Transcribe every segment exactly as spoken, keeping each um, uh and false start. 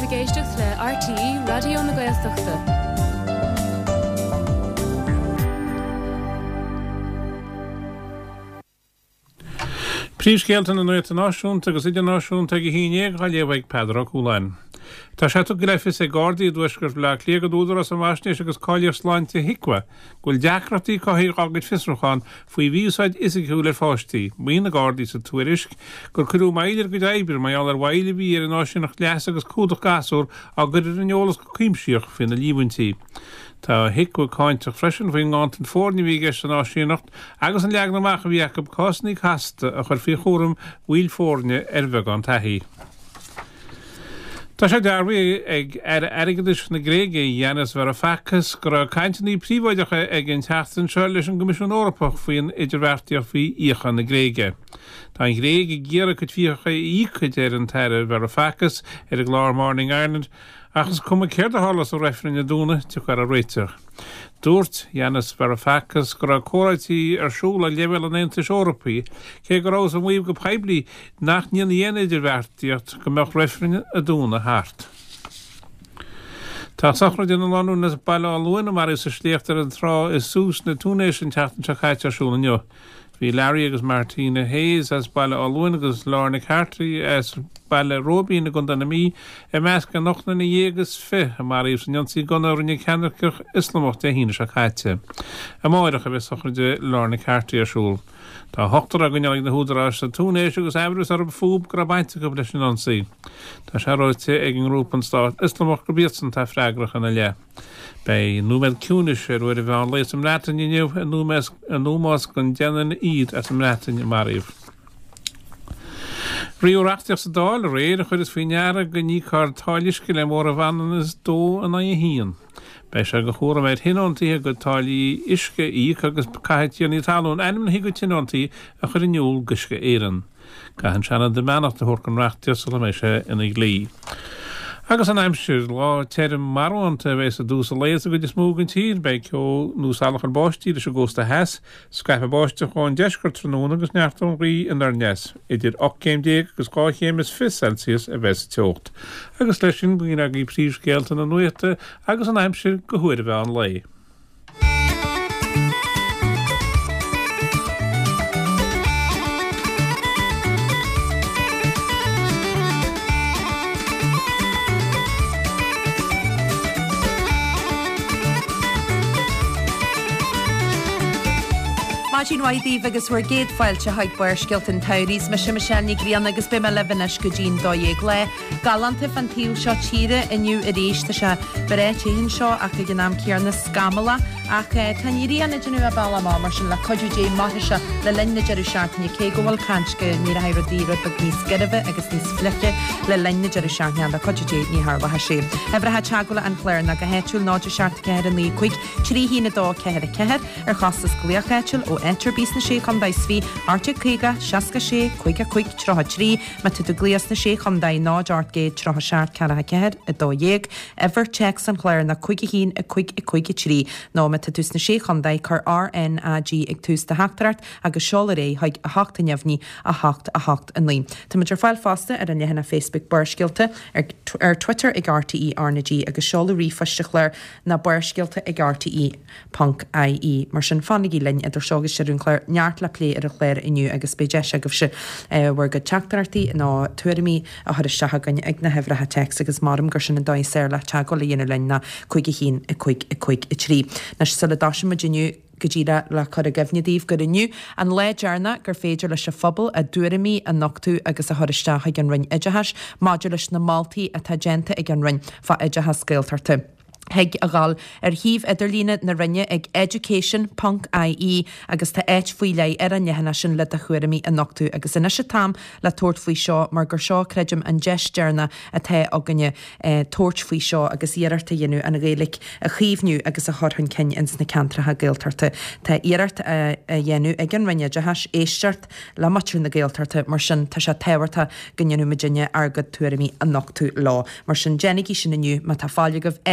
a géisteach le R T E Radio na Gaeltachta. Príomhscéalta na nuairte náisiúnta agus idirnáisiúnta go híine go léomhaigh Peadar Cúlainn. Tá sé tú greifis é Gardaí dúisgur le clíagad údar as amásnéis agus cáilir sláinte hicwa, gúil deacrataí cóthaí agad fisrúcháin faoi bhíosáid isiciúil ar fáistí, muoin na Gardaí sa tuairisc, gur curú maidir go d'oibre mai all ar bhaile bhí ar an áisiúnach leas agus cúdach gasúr a gur ar an eolas go cuimsíoch fin na líbhaintí. Tá hicwa cáintach freisin faoin gáint an fórni bhí gas an áisiúnacht agus an leag na macha bhí Jacob cosnaí casta a chur fí chórum bhuiil fórne ar bheag an taithí. Tá sé dearbhí ag aigeadis na Gréige Yanis Varoufakis gur a cainteaní príomhaideacha ag an teachtain seo leis an Gomisiún Eorpach faoin idirmhairteach faoi íocha na Gréige. Tá an Gréige géara go tvíocha íchuid ar an teire Varoufakis ar a glár Morning Ireland achas cuma céir a hálas ó réifrin na dúna tu chuir a réiteach. Dúirt Yanis Varoufakis gur a córaití ar siúla leibhéil an Aontais Eorpaí, cé gur rás an mhuíomh go peblií nach níon dhéana idirmhairteacht go mbeadh réifrin a dúna thart. Tá sacra den an anú na baile alúna mar is a sléachtar an trá is sús na túnéis an teachtain se chaite arsúla nniu. Bhí Larry agus Martina Hayes as baile alúna agus Lorna Cartry as baile Robbie na gunda na mí e meas gan nochna na dhéagus fi a mar íos an jonsaí gona rinne cenarcach islamocht a hína se chaite. A máireach a bheith sacra de Lorna Cartry arsúl. Tá hochtar a gneáig na húdarás sa túnéis agus ebrus ar a fúb gur a bainte go leis an ansaí. Tá sé roite ag an grúpan stát islamocht go bíotsan tá freigrach an a le. Bei númed cúnis er wedi bhean leis am rátain inniu a númás gon deanan iad as am rátain maríomh. Ríúreachtaach sa dáil réir a chud is faoineara go ní cá táilisce le mór a bhanan is dó an a hían. Bei se go chóra méid hinontaí go táilí isce íc agus caiithtíon í talún einm na hi go tinontaí a chud inniuúl gusce éan. Cahan seanna de meanach de thorcan reachtaach sa mé se ina glí. Agus an aimsir lá teirm marúanta bheits a dús a léas a go is múgan tír bei ceol núsáach an báistí leis a gósta heas, scaiph a báiste chuáin deisgur tróna agus neartún rí an ar nes. Idir ochcéim déag agus gáchéim is fi Celsius a bheits teocht. Agus leis sin bhíon ag í príomhscéalta na nuachta agus an aimsir go huair a bheith an lei. Máisín waidíh agus bhuair géad fáilte haid buir scialt an tairís me sem seannig rian agus be me lebanis go dín dóéag le. Galanta fan tíú seo tíre iniu a rééis tá se beréitíonn seo ach go gnám cear na scamala ach tan íríon a genú a bailá mar sin le codú dé maithe le lenne dearú seaartne cé go bhfuil canske ní a haírodíre be níos scirbh agus níos fliche le lenne dearú seaartne le codú dé ní Harbha sé. Hebra ha teagla an chléir na go héitiúil náidir seaart ceir an lí chuig trí hína dó ceir a ceir ar chastas glíochhéitiúil ó Enter bís na sé chun dais fi arte chuige seaca sé chuig a chuig trotha trí me tu glias na sé chun dai náid artgéid trotha seart ceara ceir a dóéag ever checks an chléir na chuige hín a chuig i chuige trí ná me tu na sé chun dai chu R N A G ag tús de heachtarart agus seola ré haig a hacht a neamhní a hacht a hacht an lín. Tá muidir fáil fásta ar an nehanna Facebook buirscialta ar, ar Twitter ag R T E Arnagy agus seola rí faiste chléir na buirscialta ag R T E Punk I E mar sin fannigí linn idir seogus séún chléir neart le lé ar a chléir inniu agus beide se goh se bhar go teachtarartaí ná tuairimí a thir seagan ag na hefrathe text agus marm gur sin na dá séir le te go le dhéana linn na chuig i hín i chuig i chuig i trí. Na sulla dáisiim a diniu go ddíra le chur a gefnidíh go inniu an le dearna gur féidir leis a phobal a dúirimí a nochtú agus a thuiristeach ag an rinn idehas, máidir leis na Maltaí a tagénta ag an rinn fa idehas scéaltarta. Heig a gáil ar híomh idirlína na rinne ag Education Punk I E agus tá éit faoi lei ar an nehanna sin le a chuirimí a nochtú agus ina se tam le toirt faoi seo mar gur seo creidim an geistearna a the aganne toirt faoi seo agus iararta dhéanú an rélik a chiomhniu agus a thorhann cin ins na cantratha géaltarta. Tá iarart a dhéanú ag an rinne de has éisteart le matú na géaltarta mar sin tá se tehairta gannneanú Virginia agad tuairimí a nochtú lá. Mar sin Jennigí sin iniu má tá fáile goh Education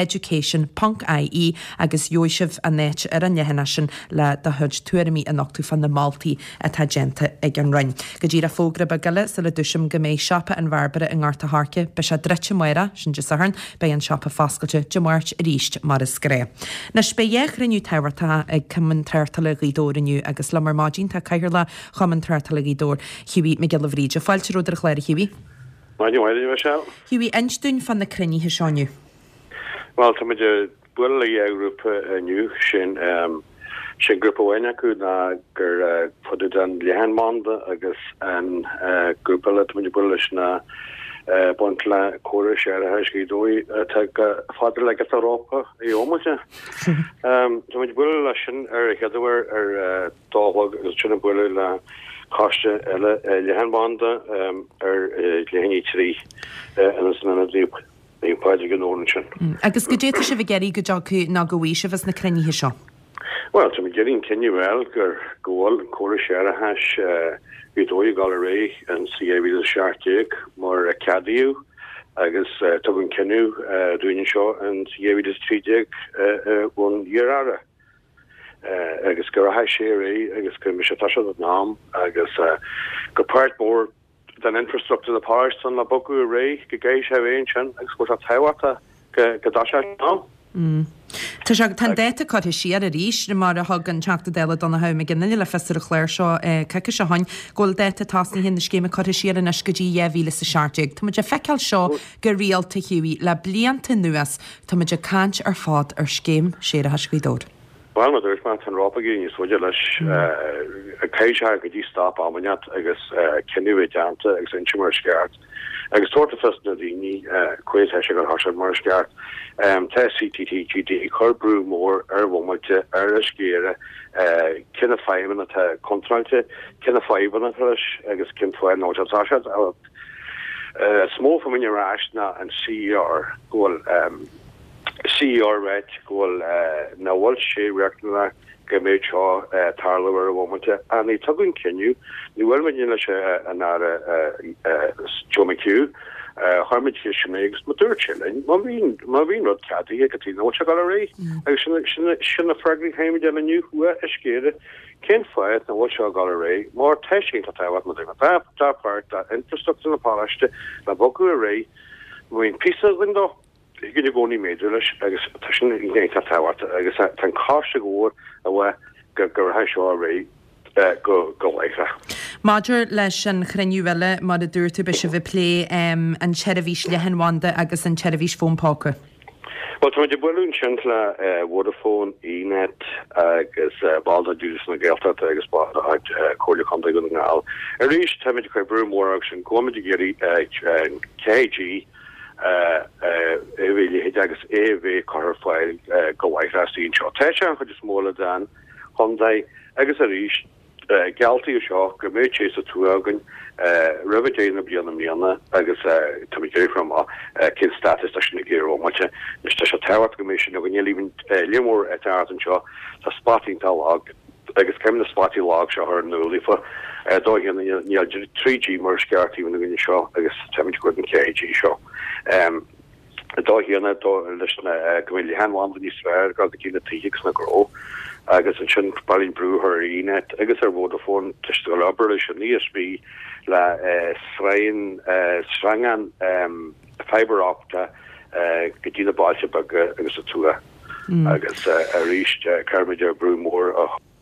Foundation Punk I E agus Joisih a net ar an nehanna sin le de hud tuairimí an nachtú fan na Maltaí a tagenta ag an rain. Go dtír a fógra bagala sa le duisiom go méid siapa an bharbara in Ngárta Harce be se drete muire sin de saharn be an siapa fascailte de muirt a ríist mar is gré. Nas be dhéch riniu teirta ag cuman teirtala ídóriniu agus lemar mágin tá cairla chaman teirtala ídór Hughie me gil bhríide fáilte rudar chléir Hughie. Hughie einstún fan na cruníthe seániu. Well, tá muidir bualadh ag grúpa aniu sin sin grúpa bhaine acu na gur fudid an lehanmanda agus an grúpa le tá muidir bualadh leis na buint le córa sé ar a heiscí dói tá fáidir le Europa i ómailte. Tá muidir bualadh leis sin ar a cheadhar ar dábhag agus sinna bualadh le Costa eile lehanmanda ar lehaní trí an sanna dríop. Agus go déta se bh geirí go deacu ná go bhí se bheits na cruníthe seo? Well, tá geín cinniuil gur ggóil córa séara heis údóí gal ré an si é ví seaartéig mar a cadíú agus tugann cinniu dúine seo an si é ví trídeig bún dhearara. Agus gur a heis sé ré agus gur mis tá nám agus go páirt mór den infrastructure the parish son la boku ray go géis ha ancient export at hawata go dasha no mm Tá se tan déta chu siar a ríis na mar a hagan teachta déile donna ha me gnne le festar a chléir seo ceice se hain ggóil déta tasna hin na scéime chu siar an iscadí éhíle sa seaarteig. Tá muidir feiceil seo gur rialta hiúí le blianta nuas tá muidir cant ar fád ar scéim séar a hascuidór. Well, ma dúirt man tan rápagin is fuidir leis a céise go dtí stop amaniat agus cinniú deanta agus inse mar sceart. Agus tuairta fest na daoine cuid heise gur hasise mar sceart. Tá C T T G D chur brú mór ar bhmuite ar a scéire cinna féimena tá contrailte cinna féimena leis agus cin foiil nótáisiad a smó fa min ráisna an C E R ghfuil C E R red goal na wal sé reactna go méid seo tarlawar a bhmate a ní tugann cinniu ní bhfuil man le se an Joe McHugh harmid mégus ma dúirtsin má bhín má bhín rud cadí go tí nó se gal ré agus sinna fragling heimime de aniu thua a scéire cin foiid na bhil seo gal ré mór teising tá táhhat mo dá dápáirt a infrastructure na páiste na bogu a ré muon písas lindó gnne goni méidirles agus né táhata agus tan cáiste góir a bheith gur gur ha seo ré go go leicha. Maidir leis an chrenniuile mar a dúirtu be se bh lé an tserahís lehanmanda agus an tserahís fónpáca. Well, tá de buún sin le Vodafone, eNet agus balda dús na Gelta agus chola conta go ngáil. A rís táid chu brú mór sin goid géirí K G éhfuil hé agus éhé choir fáil gohaithráín seo. Tá se chu is móla dan chundai agus a ríis gealtaí seo go méid sé a túgan ribidé na blianana mlíana agus tamgéir from cin status na géó mate is se tehat gomission a gine lín limór et an seo tá spotting tal agus ceim na spotí lag se ar nulífa dó níl trí G mar sceartí na gnne seo agus tamid go an K G seo. Dá híanana leis na gohfuil hanháin ní sver gal cína tíhiics na gró agus an sin ballín brúthir eNet agus ar Vodafone tuiste go labar leis an níos bí le srain srangan fiber opta go dtína báilte bag agus a túa agus a ríist carmidir brúmór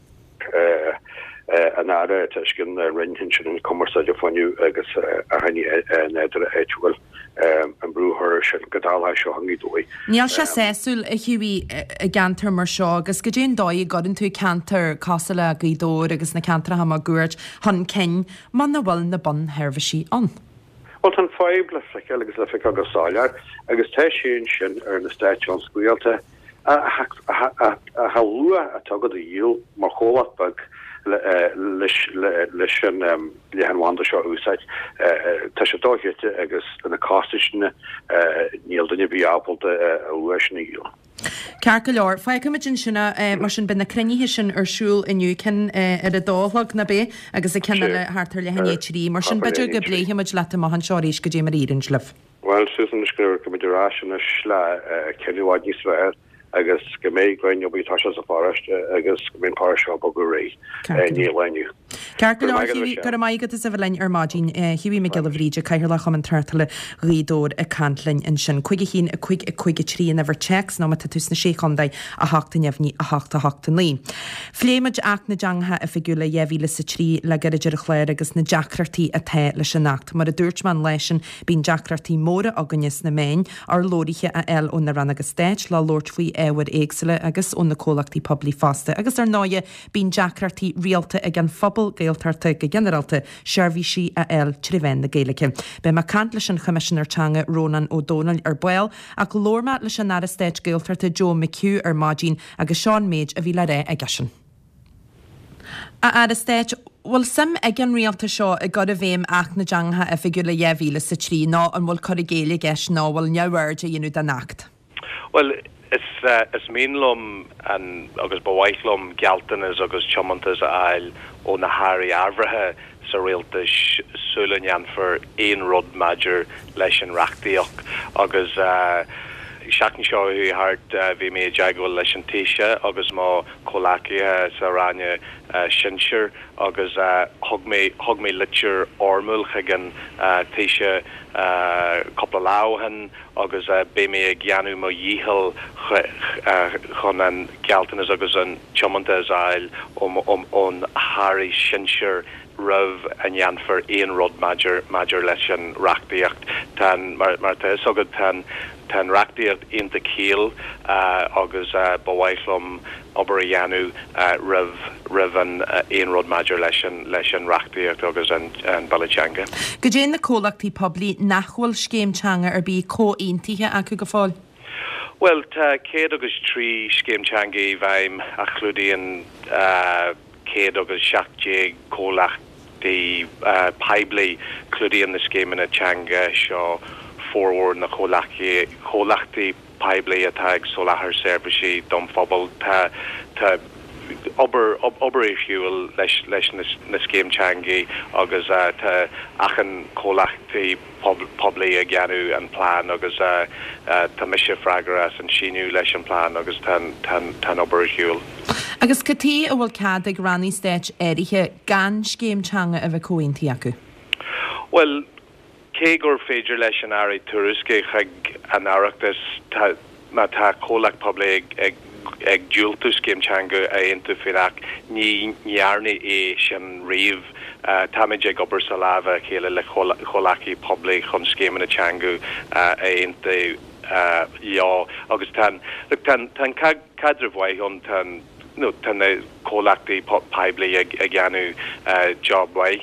an ára tuiscin rinhin sin an commerceide faniu agus a haine neidir éhfuil an brúthir sin godálha seo hangí dói. Níl se séúil a hiúí a gantar mar seo agus go dén dóí godan tú cantar cála a gdóir agus na cantar ha a gúirt han cin man na bhil na ban herbhí an. Well, an fáib le fleice agus le fiá go sáilear agus te sin sin ar na Stáit an scuialta a ha lua a tugad a díl mar cholat bag leis an lehanhanda seo úsáid tá sé dóhiite agus na cáistena níl dunne bhí ápalta a uisna díl. Cear go leor, fá cumidin sinna mar sin ben na cruníthe sin arsúil inniu cin ar a dóthag na bé agus a cenne le hátar le hanéitirí mar sin beidir go bléthe muid leta an seoéis go dé mar írinslih. Well Susan skriver go rá sle kennyá nísver agus go méid glein bí tá a forest agus mén pá go go ré ní leniu. Car maigad is a bhlein ar mádín hií me gilhríide caiir le chum an tartala rídóir a canlainn in sin chuige hín a chuig a chuige trí na bhar checks ná tá tús na séchandaid a hata neamhní a hata hata lí. Fléimeid ach na deangtha a fiúla dhéhíle sa trí le garidir a chléir agus na deacrartaí a the leis an nacht, mar a dúirtman leisin bín deacrartaí móra agannis na main ar lórithe a eil ón na ran agus stéit le Lord faoi éhar éagsile agus ón na cólachtaí poblí fásta agus ar náide bín deacrartaí rialta ag an phobal gailtarta go generalta seirbhí si a eil tribhain na Gaeilge. Be mar cant leis an Commissioner-teanga Ronan O'Donnell ar buil ach lorma leis an nara stéit gailtarta Joe McHugh ar mádín agus Seán Méid a bhí le ré a gasin. A ar a stéit bhfuil sim ag an rialta seo a god a bhéim ach na deangtha a fiúr le dhéhíle sa trí ná an bhfuil chur a géala gceis ná bhfuil neabhhairde dhéanú den nacht. Well, is uh, is mínlum an agus bhhaichlum gealtanas agus chomantas a ail ó na háirí arbhrathe sa rialtas súlainnean for éon rud maidir leis an reachtaíoch agus uh, seacan seo hu hart bhí mé deagháil leis an tíise agus má choláciathe sa ráine sinseir agus thug mé litir ormúil chuigean tíise coppla láhan agus bé mé ag gceanú má díhil chun an gealtanas agus an chomantas ail ón háirí sinseir rah an dheanfar éon rud maidir maidir leis an reachtaíocht tan mar mar tá is agad tan tan reachtaíocht inta cíal agus bhhaichlum obair a dheanú rah rah an éon rud maidir leis an leis an reachtaíocht agus an Ballachange. Go dé na cólachtaí poblí nachhfuil scéimteanga ar bí có-aontaithe acu go fáil? Well, tá céad agus trí scéimteangaí bhaim a chlúdaíon céad agus seachtdé cólachtaí uh, Pibli cludian na scéim na teanga seo forward na cholachtaí cholachtaí Pibli atá ag solahar servicey dom phobal tá tá ober ober fuel leis leis na scéim teangaí agus uh, tá achan cholachtaí Pobli a gceanú an plán agus uh, uh, tá mise fragras an sinú leis an plán agus tan tan tan ober fuel. Agus catí a bhfuil cad ag ranní stéit éirithe gan scéimteanga a bheith comhaontí acu? Well, cé gur féidir leis an airí tuairisce chuig an áireachtas má tá cólach Pobli ag ag ag dúiltú scéimteanga a intu fiach ní nearna é sin riamh táid ag obair sa lábha chéile le cholachaí Pobli chun scéim na teanga a intu já agus tan tan cadre bhaithún tan no tan cholachtaí Pibli ag gceanú jobbhaith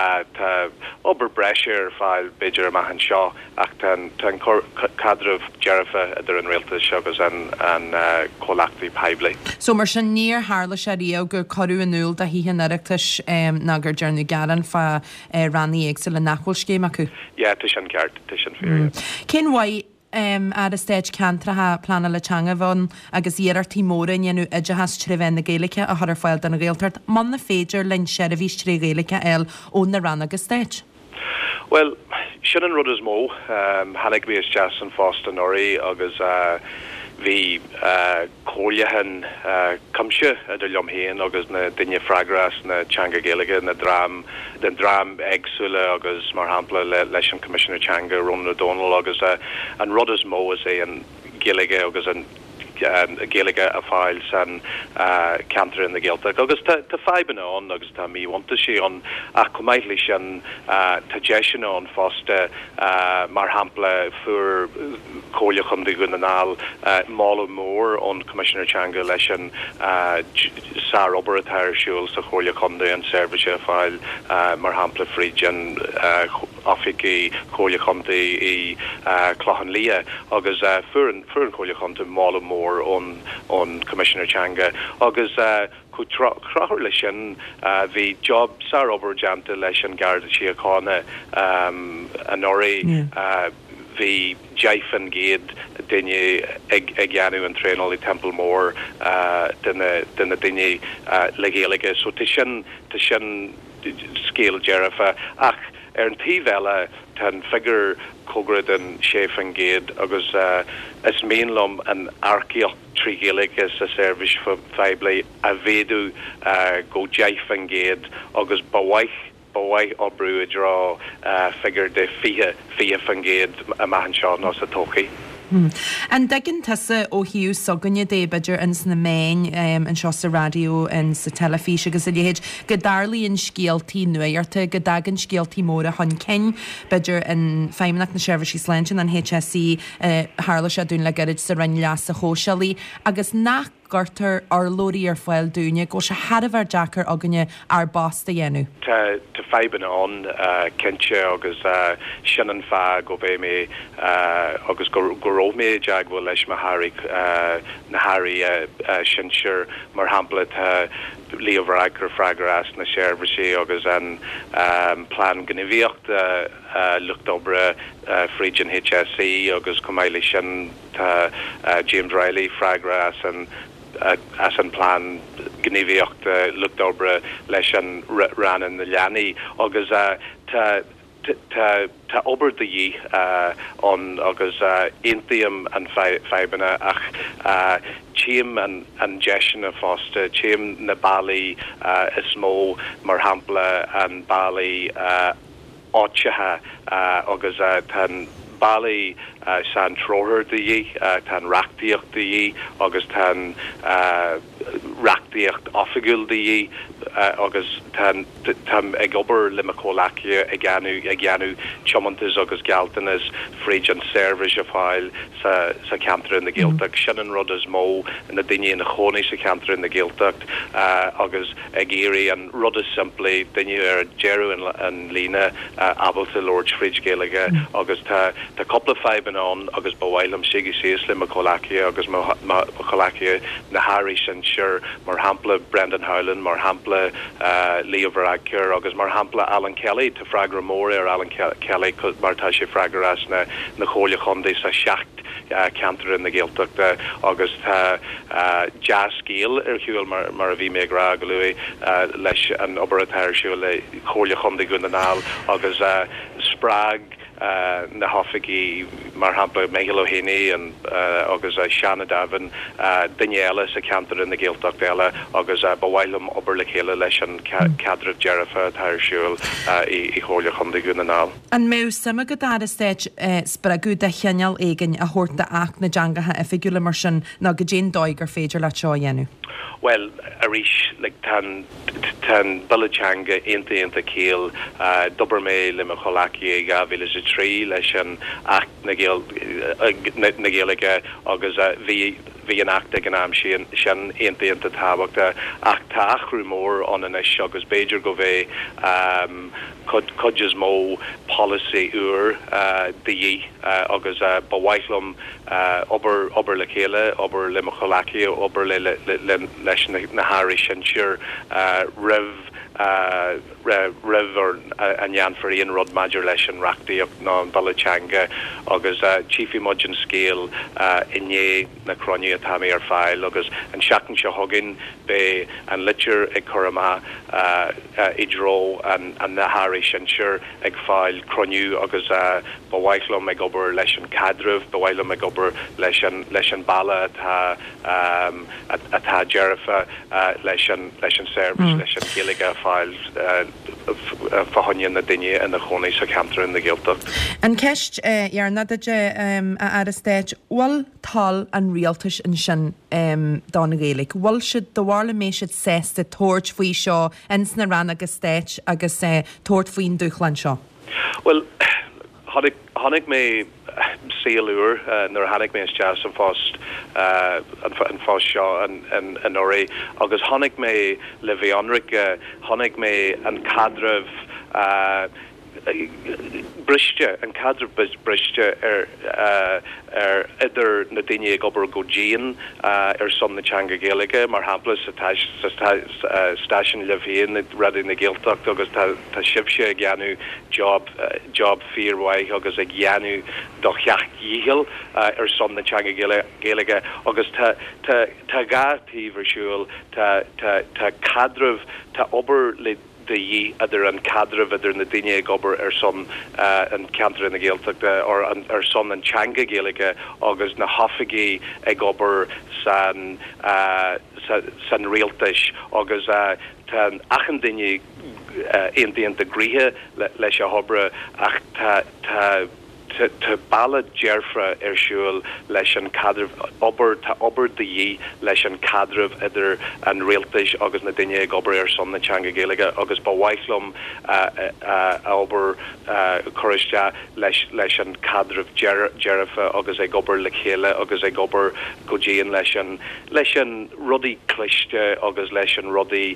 tá obair breisiir fáil beidir amach an seo ach tan tan cadrah dearfa idir an rialtas agus an an cholachtaí Pibli. So mar sin níor hála sé río gur choú anúil a hí anachtas na gur dearnú garan fa ranní éagsúil le nachhfuil scéim acu? Ja, tu sin ceart, tu sin fér. Cén bhaid Um, ar a stéid cantratha plana le teanga bhain agus dhéarartí móra inanú idehas tribhain na Gaeilge a thar fáil den na Gaeltart man na féidir len séir a bhís trí Gaeilge eil ón na ran agus stéid? Well, sin an rud is mó um, hanig bhí is jazz an fásta norí agus uh, bhí uh, cóilehan uh, cumse a do leomhéin agus na duine fragras na teanga Gaeilge na drám den drám agsúile agus mar hampla le, leis an Commissioner-teanga Ronan O'Donnell agus uh, an rud is mó is é an Gaeilge agus an Um, Gaeilge a fáil san uh, cantar in na Gaeltach agus tá faiban an agus tá mí wanta sé an a cumaidlí sin uh, tá deisian an fásta uh, mar hampla fuair cóile chun de gunnaál uh, mála mór an Commissioner-teanga leis an uh, sár obair atá siúil sa cóile chunda an service a fáil uh, mar hampla frídjan uh, Africaí cóile chunda i uh, Clochan Lia agus uh, fuair fuair cóile chunda mála mór on on Commissioner-teanga agus uh, chu trachar lei sin bhí job sar obair deanta leis an Garda Síochána um, an orí bhí jaifan géad duine ag gceanú an tréáil i Templemore duna duine le Gaeilge so tá sin tá sin scéal dearafa ach ar an tíomhheile tan figure cograd an chef an gate agus uh, is mainlum an archeoch trigélig is a service for feibli a vedu uh, go jaif an gate agus bawaich bawaich obru a draw uh, figure de fia fia fan gate a mahan sean os a toki. Hmm. An dagin tasa ó hiú soganne débaidir in na main um, an seo sa radio in sa telefís agus a léhéid go darlaí in scialtaí nuairta go dagan scialtaí móra hon cin beidir in feimnach na Service Slantin an H S C uh, hála se dún le garid sa rin leas a hósealaí agus nach gartar ar lórí ar fáil dúine go se hadamhar Jackar aganne ar básta dhéanú. Tá tá feiban an uh, cinse agus uh, sinan fa go bhé mé uh, agus go róh mé deag bhfuil leis na Harry uh, na Harry uh, uh, sinseir mar hampla tá líomhragur fragar as na Service agus an um, plán gníomhaíocht uh, uh, lucht obre uh, frídin H S C agus cumáile sin tá uh, James Riley fragar as an Uh, as an plan gníomhaíocht uh, lucht obre leis an ran in na leanaí agus uh, tá tá obair de dhí uh, an agus uh, intiam an feibanna ach uh, tíam an an jeisian a fásta tíam na bailí uh, is mó mar hampla an bailí uh, áitsethe uh, agus uh, tan bailí uh, san trothir de dhí uh, tan reachtaíocht de dhí agus tan uh, reachtaíocht ofigiúil de dhí uh, agus tan tam ag obair le macólacia ag gceanú ag gceanú tiomantas agus galtanas fríd an service a fáil sa sa cantar in na Gaeltacht sin an rud is mó na daine na chonaí sa cantar in na Gaeltacht uh, agus ag éirí an rud is simply daine ar jeru an, an lína uh, abalta Lord Fridge Gaelige mm. agus tá tá coppla feiban an agus bhhailm sigí síos le macólacia agus macólacia na Harry sin sure mar hampla Brendan Howland mar hampla uh, Leo Varadkar agus mar hampla Alan Kelly te fragra mór ar Alan Ke Kelly mar tá sé fragra as na na chola chundé sa seacht uh, cantar in na Gaeltacht uh, agus tá uh, jazz scéal ar hiúil mar mar a bhí mé gra go luí uh, leis an obair siúil le chola chundé gundanál agus uh, sprág Uh, na hoffiigi mar hampla Michael O'Haney and uh, agus uh, Shanna Davin uh, Daniela sa cantar in na Gaeltacht eile agus uh, bhhailm obair le chéile leis an cadrah Jerifa tairsúil uh, i, i chóla chundaí gunanál. An mé sama go dar stéid uh, spragu de cheanal éigen a hórta ach na jangatha a figúla mar sin na go dén dóig ar féidir le seo dhéanú. Well, Arish, like tan tan Balachanga inta inta keel, uh, dober me le macholaki ga village tree leis an act nagel nagelige agus vi vi an act gan am sin sin inta inta tabachta ach tachrú mór an an is agus Beiger go ve um cod codges mo policy ur uh the uh, agus uh, bawaitlum uh ober ober le kele ober le macholaki ober le le leis na Harry Shinshire uh rev uh rev or an yan for Ian Rod Major leis an rachdi up na Balachanga agus uh, chief imagine scale uh inye na cronia tami ar file agus an shakin shahogin be an litcher e korama uh uh, idro and and na Harry Shinshire ag file cronu agus uh bawailo me gober leis an cadrev bawailo me gober leis an leis an bala ta um at at Jerifa uh leis an leis an service leis an Gaelige files uh fahanyan na dinge and the choni sa cantar in the Gaeltacht. An ceist ar nadaide um, a stéid wal tal an rialtas in sin um, dá na Gaeilge. Wal siad do bharla mé siad sésta tóirt faoi seo ins na ran agus stéid agus uh, tóirt faoin dúchlan seo? Well, Hannig Hannig me sealúr uh, nor hannig me jazz an fast uh, an fast seo an an an ori agus hannig me le bhíonric uh, hannig me an cadrev uh, briste an cadre briste er uh, er idir na daine gobar go géan uh, ar som na teanga Gaeilge mar hampla sa station le bhíon radi na Gaeltacht agus tá sibse a gceanú job uh, job fíorhaith agus a gceanú do cheach díhil uh, ar som na teanga Gaeilge agus tá tá tá gátíh arsúil tá tá tá cadreh tá obair le de idir an cadreh idir na daine gobar ar son an cantar na Gaeltachta or ar son an teanga Gaeilge agus na haffaigí ag gobar san san rialtais agus tan achan daine in the integrihe leis a hobre ach ta ta te ballad jerfra ersúil leis an cadrh ober ta ober de yi leis an cadrh idir an réaltais agus na daine ag ober ar son na teanga Gaeilge agus ba waithlum ober choiste leis leis an cadrh jerfa agus ag ober le chéile agus ag ober godíon leis an leis an rudí cliste agus leis an rudí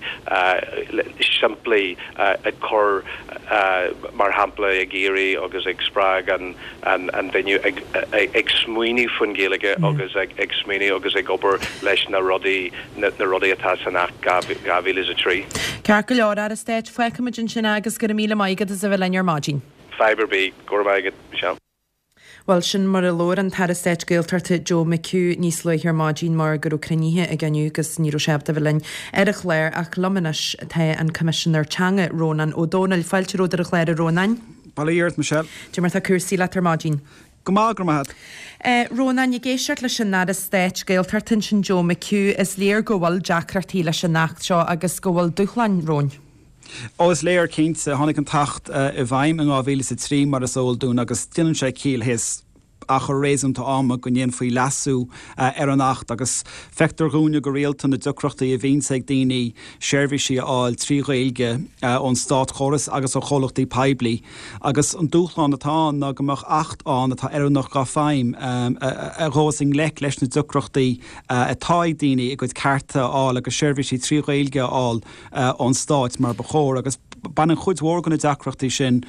simply ag chur mar hampla ag éirí agus ag sprág an and and then you ag ag smuoine fun Gaeilge agus ag ag smuoine agus ag ober leis na rudí na rudí atá sanach gavíl is a trí. Cear go leor ar a stéit foiicimidin sin agus go míle maigad is a bhfuil lein ar mágin. Fiber B, go maigad, Michelle. Well sin mar a lór an tar stéit Gaeltachta Joe McHugh níos le ar mágin mar gur cruníthe a gniu agus níú sebta bhfuil lein ar a chléir ach lomanis the an commissioner teanga Ronan O'Donnell fáilte ród ar a chléir a Ronan. Balíart, Michelle. Dúmar tá cuasaí le tar mágin. Go maith gur maith. Ronan, i géisiart leis sin nar a stéit Gaeltartain sin Joe McHugh is léir go bhfuil deacratí leis an nacht seo agus go bhfuil dúchlein Rón. Ó is léir cinnte tháinig an tacht i bhaim an gábhíle sa trí mar a sóil dún agus duan sé cíl his a chu réism tá ama go dhéon faoi lasú ar an nacht agus feictar gúne go réalta na ducrochta a bhíon ag daoine seirbhísí áil trí Gaeilge ón stát choras agus ó cholachtaí peblií agus an dúchláán atá ná gomach acht an atá ar nach gá féim a rósing le leis na ducrochtaí atá daoine i go carta áil agus seirbhísí trí Gaeilge áil ón stát mar bechóir agus ban an chud mhór gona deacrochtaí sin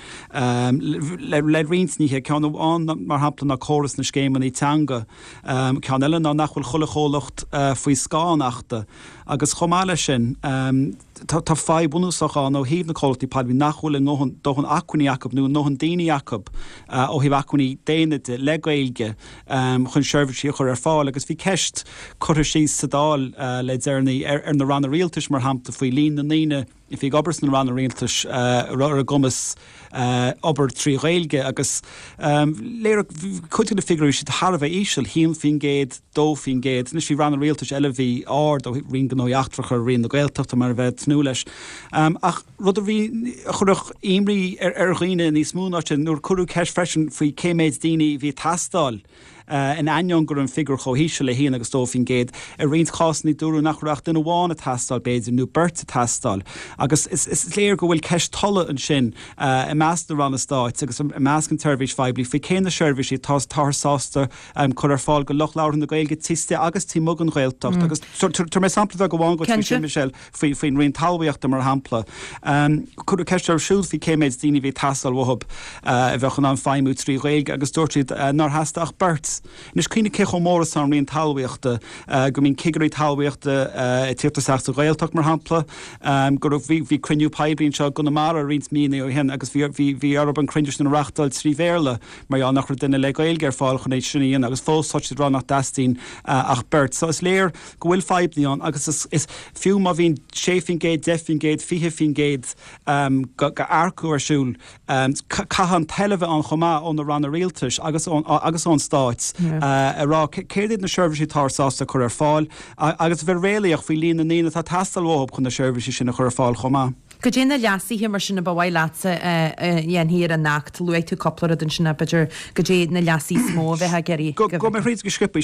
le rinsníthe ceann an mar hapla na choras na scéman í teanga ceann eile ná nachfuil chola cholacht faoi scánachta agus chomáile sin tá fáid bunúsachán ó híomh na cholatí peblií nachhfuil dóchan acuní Jacob nó nóchan daoine Jacob ó híh acuní déine le Gaeilge chun seirbhísí chur ar fáil agus bhí ceist chuir sí sadáil le déirnaí ar na ranna rialtais mar hampta faoi lín na níine if hí gobers na ranna rialtais ar a gomas obair trí Gaeilge agus léir chuú na figurí si Harbh ísisiil híon fin géad dó fin géad na sí ranna rialtais eile bhí ard ó rin go nóachtracha rion na Gaeltachta mar bheith snú leis ach rud a bhí chuireach imrí ar riine níos múnáte nuair curú ceis freisin faoi céméid daoine bhí tastáil in aion gur an figur chohíise le híana agus dófin géad a rins chásní dúrú nachreaach den bhána tastal beidir nó berta tastal agus is léir go bhfuil ceis tolle an sin i meas na ranna stáit agus i meas an turbhís feibli fi céna seirbhísí tá tarsásta chur ar fáil go loch láir na Gaeilge tíiste agus tí mug an Gaeltacht agus tar mé sampla go bháin go sin Michelle faoin rion talhaíochta mar hampla chur ceist ar siúd fi céméid daoine bhí tastal wahab a bheitchan an feimú trí Gaeilge agus dúirtid nar heastaach bert Nis cíine céch móras an rion talhaíochta go mín cigarí talhaíochta tíirtaach a Gaeltacht mar hampla gur bhí cruniú pebliín seo gona mar a rins mína ó hen agus bhí arab an crunidir na reachtal trí bhéle mar an nach duine le Gaeilge ar fáil chun éid sinnaíon agus fósáid rá nach dastín ach bert. So is léir go bhfuil febliíán agus is fiú má bhín séfin géad, defin géad, fihe fin géad go arcú arsúl caihan telefeh an chomá ón na ranna rialtais agus ón stáit rá céad na seirbhísí tarsásta chur ar fáil agus bhar réalaach faoi líon na níana tá tastal óhab chun na seirbhísí sinna chur ar fáil chomá. Go dé na leasí hí mar sinna bhhaid lása dhéan hir a nacht luid tú coppla den sinna beidir go dé na leasí smó bheitthe geirí. Go go mé réid go scripa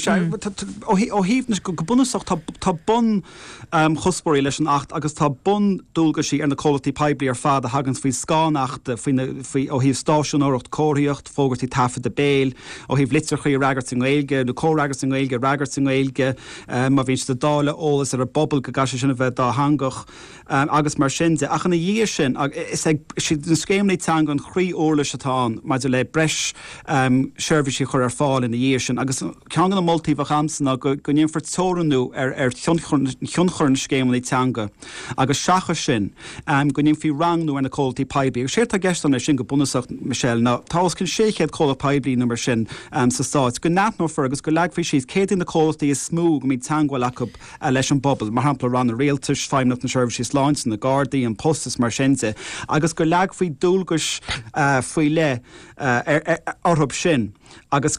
ó híomh go bunasach tá bun chuspóirí leis an acht agus tá bun dúlga sí ar na cholatí peblií ar fad a hagans faoi scánachta ó híomh stáisiún áirecht cóiríocht fógartí tafa de béil ó híomh litirchaí ragart san Gaeilge nó córagart san Gaeilge ragart san Gaeilge má bhín de dála ólas ar a bobbal go gaise sinna bheith dá hangach agus mar sin de ach na dhé sin is ag si den scéimlaí teang an chrí óla setán maidir le breis seirbhísí chur ar fáil in na dhé sin agus ceangan na moltaíh chamsanna go gníon fortóranú ar ar thionnchorn scéimlaí teanga agus seacha sin go níon fhí rangnú ar na cóiltaí peblií. Sé tá gestan sin go bunasach Michelle ná tás cinn séchéad cóla peblií numar sin sa stáit go natnófar agus go leagfhí siad céad in na cóiltaí is smú go míid teanghil acu leis an bobbal mar hampla ran na réaltais feimnach na seirbhísí láins na Gardaí an post costas mar sinse agus go leag faoi dúlgus faoi le orthb sin agus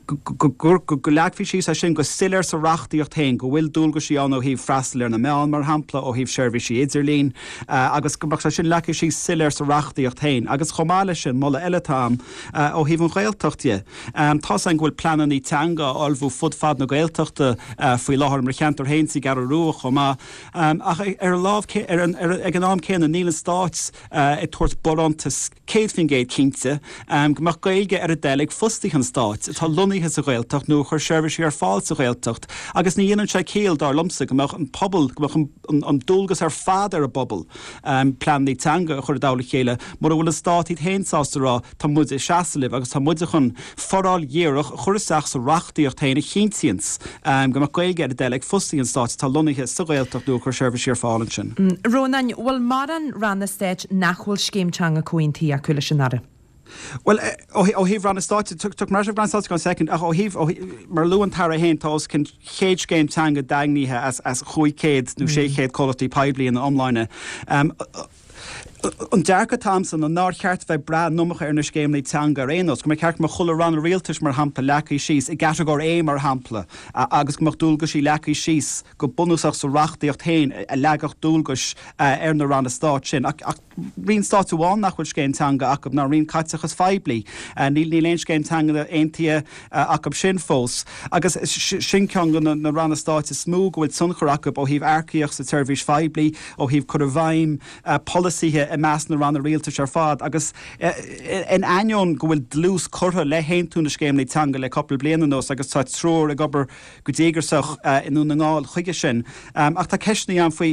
go leagfi sí a sin go silir sa rachtíocht tain go bhfuil dúlgus sí an ó híh freistal na meán mar hampla ó híh seirbhí sí idirlín agus go sin leici sí silir sa rachtíocht tain agus chomáile sin molla eiletám ó híh an ghailtochtie. Tá an ghfuil planan í teanga olbhú fudfad na ghailtochta faoi láthir mar cheantar hainsaí gar a ruach chomá ach ar láh ag an am céan nílan stáits i tuairt borantas céad fin géad cínte go mar gaige ar a délig fustí an stáit tá loníthe a ghailtocht nó chur seirbhí ar fáil a ghailtocht agus ní dhéanann sé céal dar lomsa goach an pobl goach an dulgus ar fad ar a bobbal plannaí teanga chur dála chéile mar bhfuil a státí héinsásta tá muid i seasalibh agus tá muide chun foráil dhéireach chuirteach sa rachtaíocht taine chéintíons go mar gaige ar a délig fustí an stáit tá loníthe sa ghailtocht nó chur seirbhí ar fáil sin. Rónain bhfuil mar an ranna stéit nachhfuil scéimteanga cuaintí a chuile sin ara. Well, ó híh ran stáit tu mar ran stáit go second ach ó híh mar luúan tar a héin tá cin chéad céim teanga dagníthe as as chuicéad nó sé chéad quality piblií in online. Um, An dearcha Thompson an ná cheart bheith brad numach ar na scéimlaí teanga réanos, go mé ceart mar chulla ran réaltas mar hampla lecaí síos i gceart go é mar hampla agus go dúlgus í lecaí síos go bunúsach sa rachtaíocht tain a legach dúlgus ar na ran stáit sin ach rion stáitúháin nach chuil scéim teanga ach ná rion caiteachas feblií níl ní léon scéim teanga aontaithe ach sin fós agus sin ceangan na ran stáit is smú go bhfuil sunchar ó híh airciíoch sa tuirmhís feblií ó híh chur a bhaim policythe i meas na ran a réaltas ar fad agus in aion go bhfuil dlús curtha le héintún na scéimlaí teanga le coppla bliananos agus tá tróir a gobar go dtéigersach inú na ngáil chuige sin ach tá ceisnaí an faoi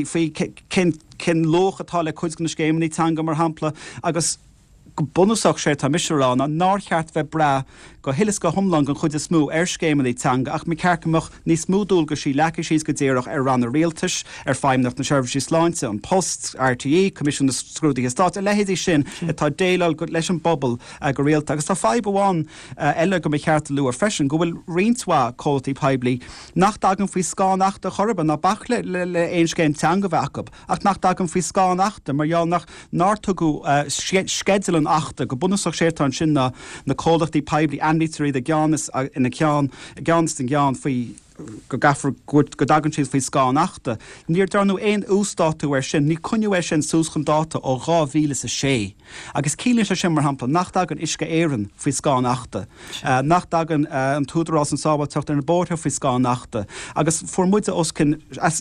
cin lóch atá le chuid na scéimlaí teanga mar hampla agus go bunúsach sé tá misrán an ná cheart bheith bra go hilas go thomlan an chud is smú ar scéimlaí teanga ach mi cearcamach ní smúdúil go sí leca síos go ddéireach ar ran a réaltas ar feimnacht na seirbhísí sláinte an Post, R T É, Commission na Scrúdaí Stát a lehéadí sin atá déile go leis an bobbal go réalta agus tá feib bháin eile go mi cheart luúar freisin go bhfuil rionsá quality piblií nach dagan faoi scánachta chorban na bach le le éon scéim teanga bheacab ach nach dagan faoi scánachta mar jou nach nátugu skedul an achta go bunúsach sétá sin na na códachtaí piblií anlítarí de gceannas ina cean gceannas den gcean faoi go gafar go dagan siad faoi scánachta. Níor darnú éon ústáú ar sin, ní cuniú ar sin sús chun dáta ó dhá mhíle sa sé. Agus cílíonn sé sin mar hampla nach dagan isce éireann faoi scánachta. Nach dagan an túdarrás an sábhailteacht ar na bórtha faoi scánachta. Agus formúide os cin as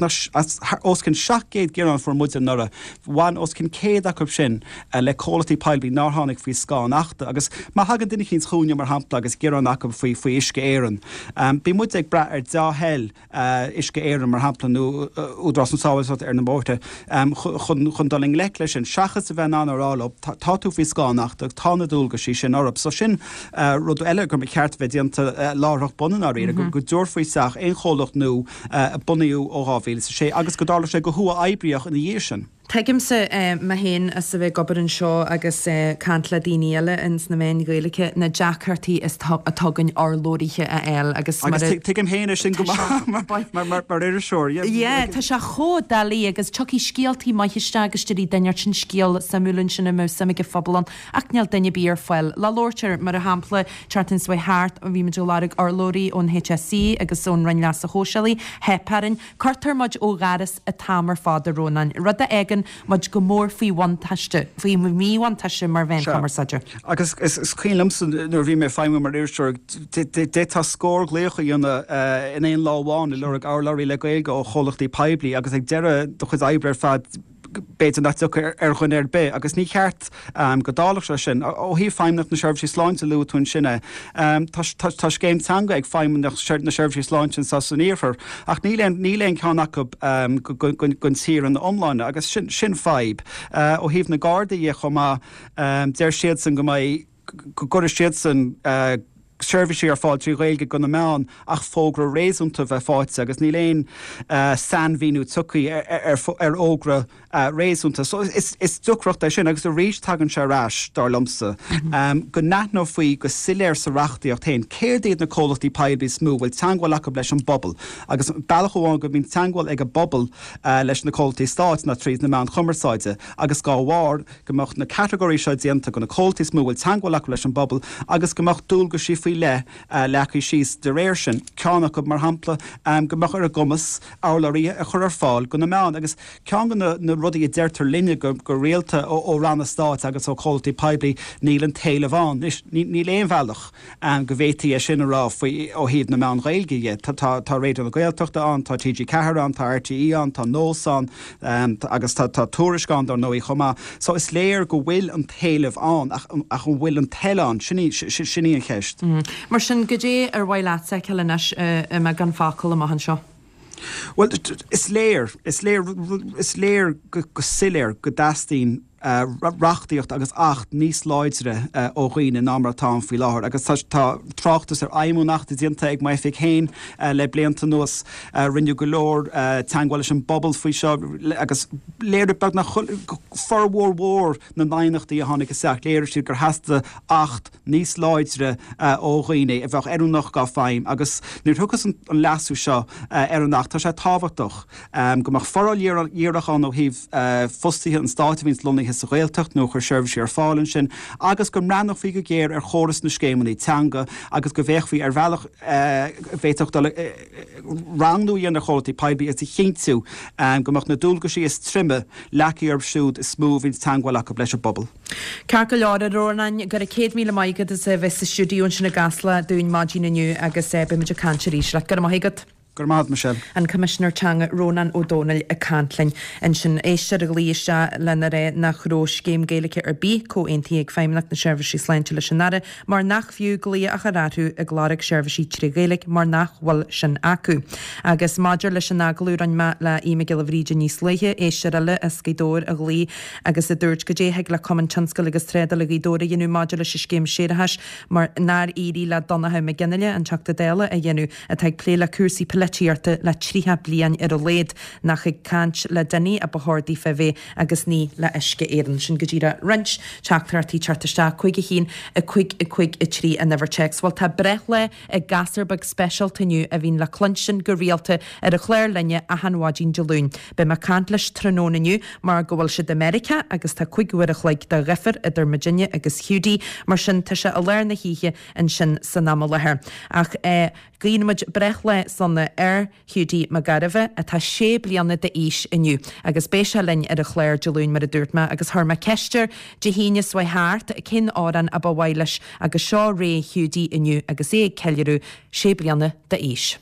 os cin seaachgéad gearan formúide nura bhain os cin céad acu sin le quality piblií ná tháinig faoi scánachta agus má hagan duine cinn chúne mar hampla agus gearan acu faoi faoi isce éireann. Bí muid ag bra ar dá hell isce éireann mar hamplanú údras an sábhailteacht ar na bórtha chun daling le leis sin seachas a bheith an ará tá tú faoi scánachta tá na dúlga sí sin orb so sin rud eile gur me ceart bheith dianta láthach bunan á réire go dúir faoi seach éon cholacht nó bunaíú ó dhá mhíle sa sé agus go dála sé go thua ebriach in dhé sin. Teigim sa ma héin as sa bheith gobar an seo agus cantla daoine ins na mén gailecha na Jackhartaí is a tugann orlóirithe a eil agus tuigim héine sin go mar idir seoir. Ié, tá se cho dalí agus tuí scialtaí mai hiiste agus tuí daineart sin scíal samúlann sin mú samige fablan ach neal daine bí ar foiil. Lá lóirtear mar a hampla chartan sa háart a bhí me lárig orlóirí ón H S C agus ón rin las a hósealaí heparin cartar muid ó garas a tamar fád a Rónain. Rud a egan muid go mór faoi bhain taiste faoi míhain taiste mar bhain chamar saidir. Agus is cílamsan nuair bhí mé feimime mar iirteir dé tá scór gléocha dhéanana in éon láháin i lurag álaí le gaige ó cholachtaí piblií agus ag deire do chud ebre fad béidir na ar chun ar bé agus ní cheart go dálaach se sin ó hí feimnach na seirbhísí sláinte luú tún sinne tá céim teanga ag feimnach na seirbhísí sláinte sa san íorfar ach níléon níléon cheannach gon tír an omláine agus sin sin feib ó híomh na Gardaí chumá déir siad san go mbeidh go gur siad san service ar fáil trí réilge gona meán ach fógra réúnta bheith fáite agus ní léon san víú tucaí ar ógra réúnta. So is duchracht é sin agus a rééis tagann se ráis dar lomsa. Go netná faoi go siléir sa reachtaíocht tain. Céir déad na cólatí peilbí smú bhfuil teangáil acu leis an bobbal. Agus bailachháin go bhín teangáil ag a bobbal leis na cólatí stáit na tríd na meán chumarsáide. Agus gá bhhar gomocht na categóí seo dianta go na cólatí smú bhfuil teangáil acu leis an bobbal agus gomocht dúil go si faoi le lechaí síos de réir sin ceanna go mar hampla gomocht ar a gomas álaí a chur ar fáil go na meán agus cean na rudí i deirtar linne go go réalta ó ran na stáit agus ó cólatí peilbí níl an taobh bháin. Ní léon bhealach go bhhétaí a sin rá faoi ó híad na meán réilge tá réidir na Gaeltachta an, tá T G Ceathair an, tá R T E an, tá nós an agus tá tuairiscán ar nóí chomá. So is léir go bhfuil an taobh an ach an bhfuil an teán sinní an cheist. Mar sin go dé ar bhhail lása ceannis me gan fácail a maihan seo. Well, is léir, is léir, is léir go siléir go dastín rachtaíocht agus acht níos láidre ó ghoine ná mar tá faoi láthir. Agus tá tráchtas ar aimúnachta dianta ag mai fé chéin le blianta nuas rinne go leor teangáil leis an bobbal faoi seo agus léir bag na forhór mhór na nainachtaí a tháinig isteach léir siad gur heasta acht níos láidre ó ghoine a bheith arúnach gá féim agus níor thuchas an leasú seo ar an nacht tá sé táhachtach go mar foráil dhéarachán ó híh fustaithe an stáit víns lonnaithe sa Gaeltacht nó chuir seirbhísí ar fáilann sin agus go mreannach faoi go géir ar chóras na scéimeanna teanga agus go bhéh faoi ar bhealach bhéiteach rangú dhéana chólatí peilbí is i chéintú goach na dúlgaí is trimme lecí ar siúd is smú víns teangáil acu leis a bobbal. Cear go leir a rónain gur a céad míle maigad is a bheits a siúdíún sin na gasla dún mádína nniu agus é be meidir cantir ríis le gur maigad. Gurmad Michelle. And Commissioner Chang Ronan O'Donnell a Cantling and sin éiste a glíiste lena ré nach rós géim Gaeilge ar bí có aontaí ag féimnach na seirbhísí sleinte le sinare mar nach fiú glí a charátú a gláric seirbhísí trí Gaeilge mar nach bhfuil sin acu. Agus maidir le sin naglú ran me le ime gil bhríide níos léithe éiste le a scédóir a glí agus a dúirt go déthe le common tionscail agus tréda le gídóra dhéanú maidir le si céim séiretheis mar nár írí le donathe me ginneile an teachta déile a dhéanú a teag plé le cuasaí Tíirta le tríthe bliain ar a léad nach ag cant le daní a bethordaí fé agus ní le isce éan sin go dtíra rins teachtartí chartiste chuig a hín a chuig i chuig i trí a never checks. Well tá breth le a gasarbag special taniu a bhín le clunsin go rialta ar a chléir lenne a hanhádín deún. Be me cant leis trónaniu mar go bhfuil siad America agus tá chuighuiir a chleig de rifir idir Virginia agus Hudí mar sin tá se a léir na híthe an sin san ná lethair. Ach é Grímuid breth le sanna ar Hudí Magaribh a tá sé blianana de ís inniu agus béise linn ar a chléir deún mar a dúirtma agus thuma ceisteir de híine swai háart a cin áran a bhhailes agus seo ré Hudí inniu agus é ceilirú sé blianana de ís.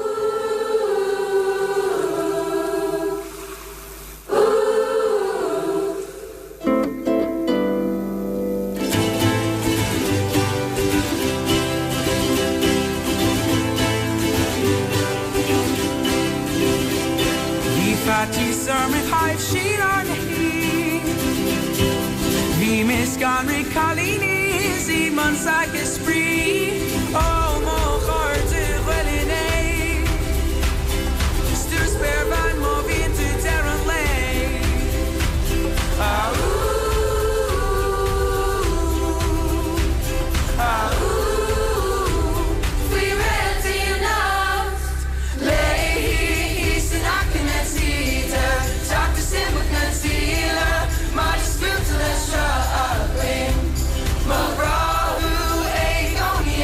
Gan ri Colini si man sac esprit oh mon heart de reliner stu spare van moving to terran lay ah ah we ready lost lay is an akinetita talk to sim with concealer my dispute to the show my bra who ain't gonna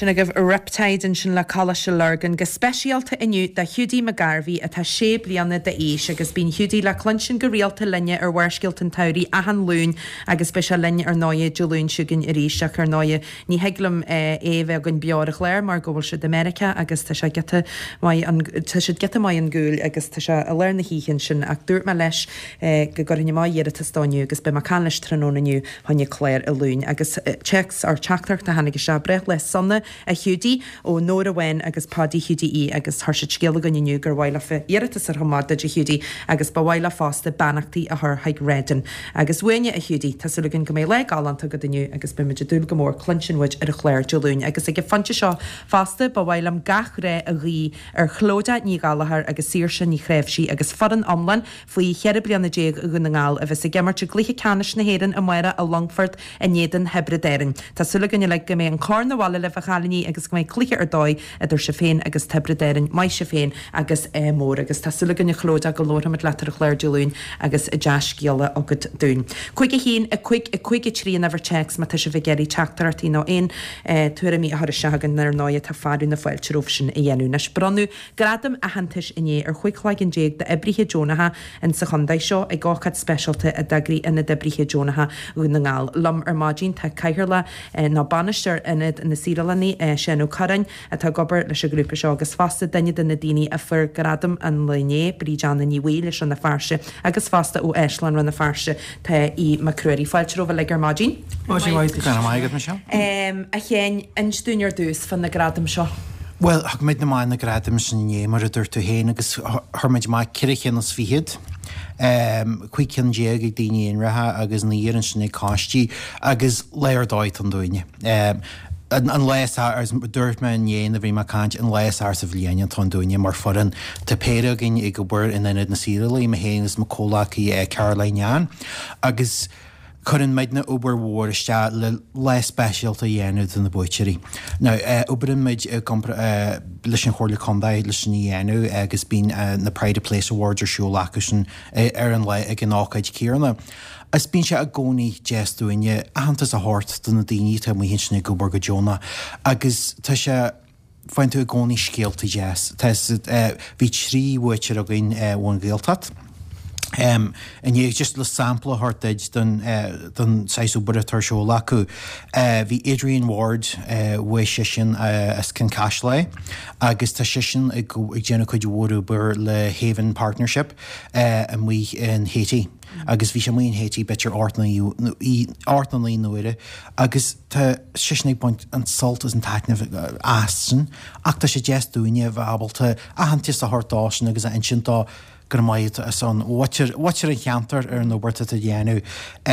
Sin a gibh riptide in sin le chala se lurgan go speisialta inniu de Hudí Magarví a tá sé blianana de éis agus bín Hudí le clunsin go rialta linne ar bhaircilt an taurí a han lún agus be se linne ar náide dúlún siúgin ar éisteach ar náide ní heglam éh gon bearach léir mar gohfuil se d'America agus tá se geta tá si geta mai an gúil agus tá se a leir na híchan sin ach dúirt me leis go gorinne mai dhéad a stániu agus be mar can leis trónaniu hanne léir a lún agus checks ar teachtarach na hanna se brech le sanna a Hudí ó nóra bhain agus Paddy Hudí í agus thar se scéala ganniu gur bhhaile fe iartas ar hamada de Hudí agus ba bhhaile fásta banachtaí a th haig rédan agus bhaine a Hudí tá sulgan go mé le galanta go daniu agus be meidir dúil go mór clunsinmuid ar a chléir deúin agus ag fante seo fásta ba bhhailam gach ré a rí ar chlóda ní galahar agus sír sin ní chréibhsí agus fadan omlan faoi chead blianana déag a gunnaáil a bheits a gemarte gluthe canis na héan a maire a Longford a néan hebredéirin. Tá sulgan le go mé an carnahile le bhchaní agus go mé cliche ar dóid idir se féin agus tebredéirin mai se féin agus é mór agus tá sulgan chlóda go lóra mit letar a chléir deúin agus i deascéala agad dún. Cuig a hín a chuig a chuig trí an checks má tá se bh geirí teachtartí nó in tuair mí a thir segan ar náide tá fáú na fáilteróh sin i dhéanú nas brandú gradam a hantais iné ar chuighlaigin déag de ebrithe Jonatha in sa chundaid seo ag gáchad specialta a dagrí ina debrithe Jonatha ú na ngáil lam ar mádín tá caiirla ná banisteir inad na síralanní séanú carain a tá gobar leis a grúpa seo agus fasta daine duna daoine a fur gradam an lené brídeanna ní bhí leis an na farse agus fasta ó Eislan ran na farse tá í macruirí fáilteróh le ar mádín. A chéin instúnear dús fan na gradam seo. Well, ag méid na mai na gradam sin né mar a dúirtú héin agus thurmaid mai cirichéan as fihiad. Cuig cin déag ag daoine on ratha agus na dhéann sin cáistí agus léir dóid an dúine. An leis ars dúirt me an dhéana a bhí mar cáint an leis ar sa bhléine tá dúine mar foran tá péire gin ag go bur in inad na síraí ma héananas mo cólachaí Caroline agus chuann méid na uber mhóriste le le speisialta dhéanú in na buitirí. Now, uberin méid leis an chóirla condaid leis na dhéanú agus bín na Pride of Place Awards ar siúlachas ar an le ag an ácaid cíarna. As bín se a gcónaí jeúine ahantas a hort don na daoine tá mu hinna go bar go Jonah agus tá se fáin tú a gcónaí scéalta jazz. Tá bhí trí bhuiir a gin bhain ggéaltat. Um, and you just le sample hartage don uh, don saisú bud tar seo lacu hí Adrian Ward we sin as cin caslé agus tá sin ag déanana chuid bhú bur le Haven Partnership a mu in Haiti agus bhí sem in Haiti betir ortnaí ortnaí nuire agus tá sisnig point an salt as an taitnah assan ach tá sé jeúine bhhabalta a hantis a hartásin agus a insintá gur maiid san watir an cheantar ar nó burta a dhéanú.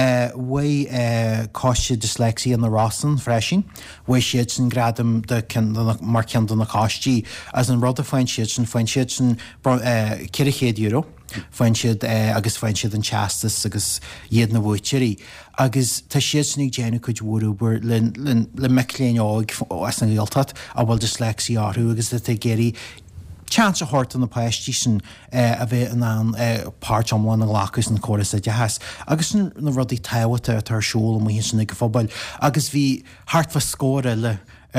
Wai cáiste dyslexia na Rossan freisin, wai siad sin gradam mar cean na cáistí as an rud a fáin siad sin fáin siad sin cirichéad euro. Fáin siad agus fáin siad an chastas agus iad na bhuitirí. Agus tá siad sinnig déanú chuid bhúrúbar le mecléin áig as an ggéaltat a bhfuil dyslexia áthú agus le géirí chance a hort an na paistí sin a bheith an an páirt amháin na lachas na choras a dehas. Agus na rudí táhata tar siúil am hí sin go fphobal. Agus bhí hartfa scóra le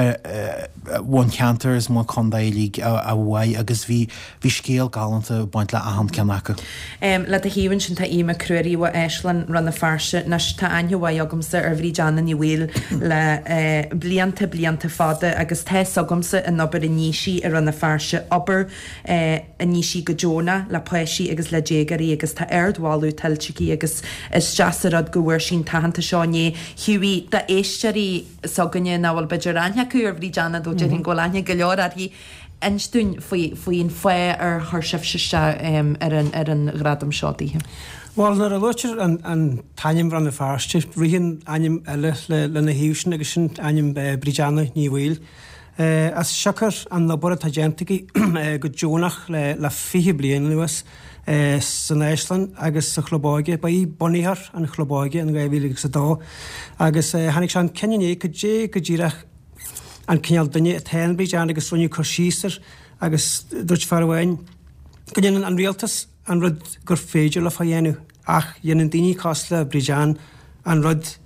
bhain ceantar is má condailí a bhhaid agus bhí bhí scéal galanta baint le aham ceannacha. Le a híhann sin tá íime cruirí wa Eislan ran na farse nas tá ainmhhaid agamsa ar bhrí deanna ní bhfuil le blianta blianta fada agus the agamsa in obair a níosí ar ran na farse obair a níosí go Jonah le poisí agus le dégarí agus tá airdháú tiltií agus is deasarad go bhfuir sin tahananta seáné hiúí de éisteí saganne náhfuil beidir aine cuair bhrí deanna dó deirn ggólaine go leor ar hí instún faoin fé ar thseh se ar an gradam seotaíthe. Well nar a luir an taim ran na farste rihan aim eile le na hiúsin agus sin aim brídeanna ní bhfuil. As seachar an labor tagéntaí go Jonach le fihe blian luas san Eislan agus sa chlobáige ba í boníthar an chlobáige an gaibhíigh sa dá agus hanig se an cené go dé go ddíireach an cineal duine a tenbríid an agus runniu chosíar agus dúirt farhhain go dhéanaan an rialtas an rud gur féidir le fa dhéanú ach dhéanaan daoine cosla brídeán an rud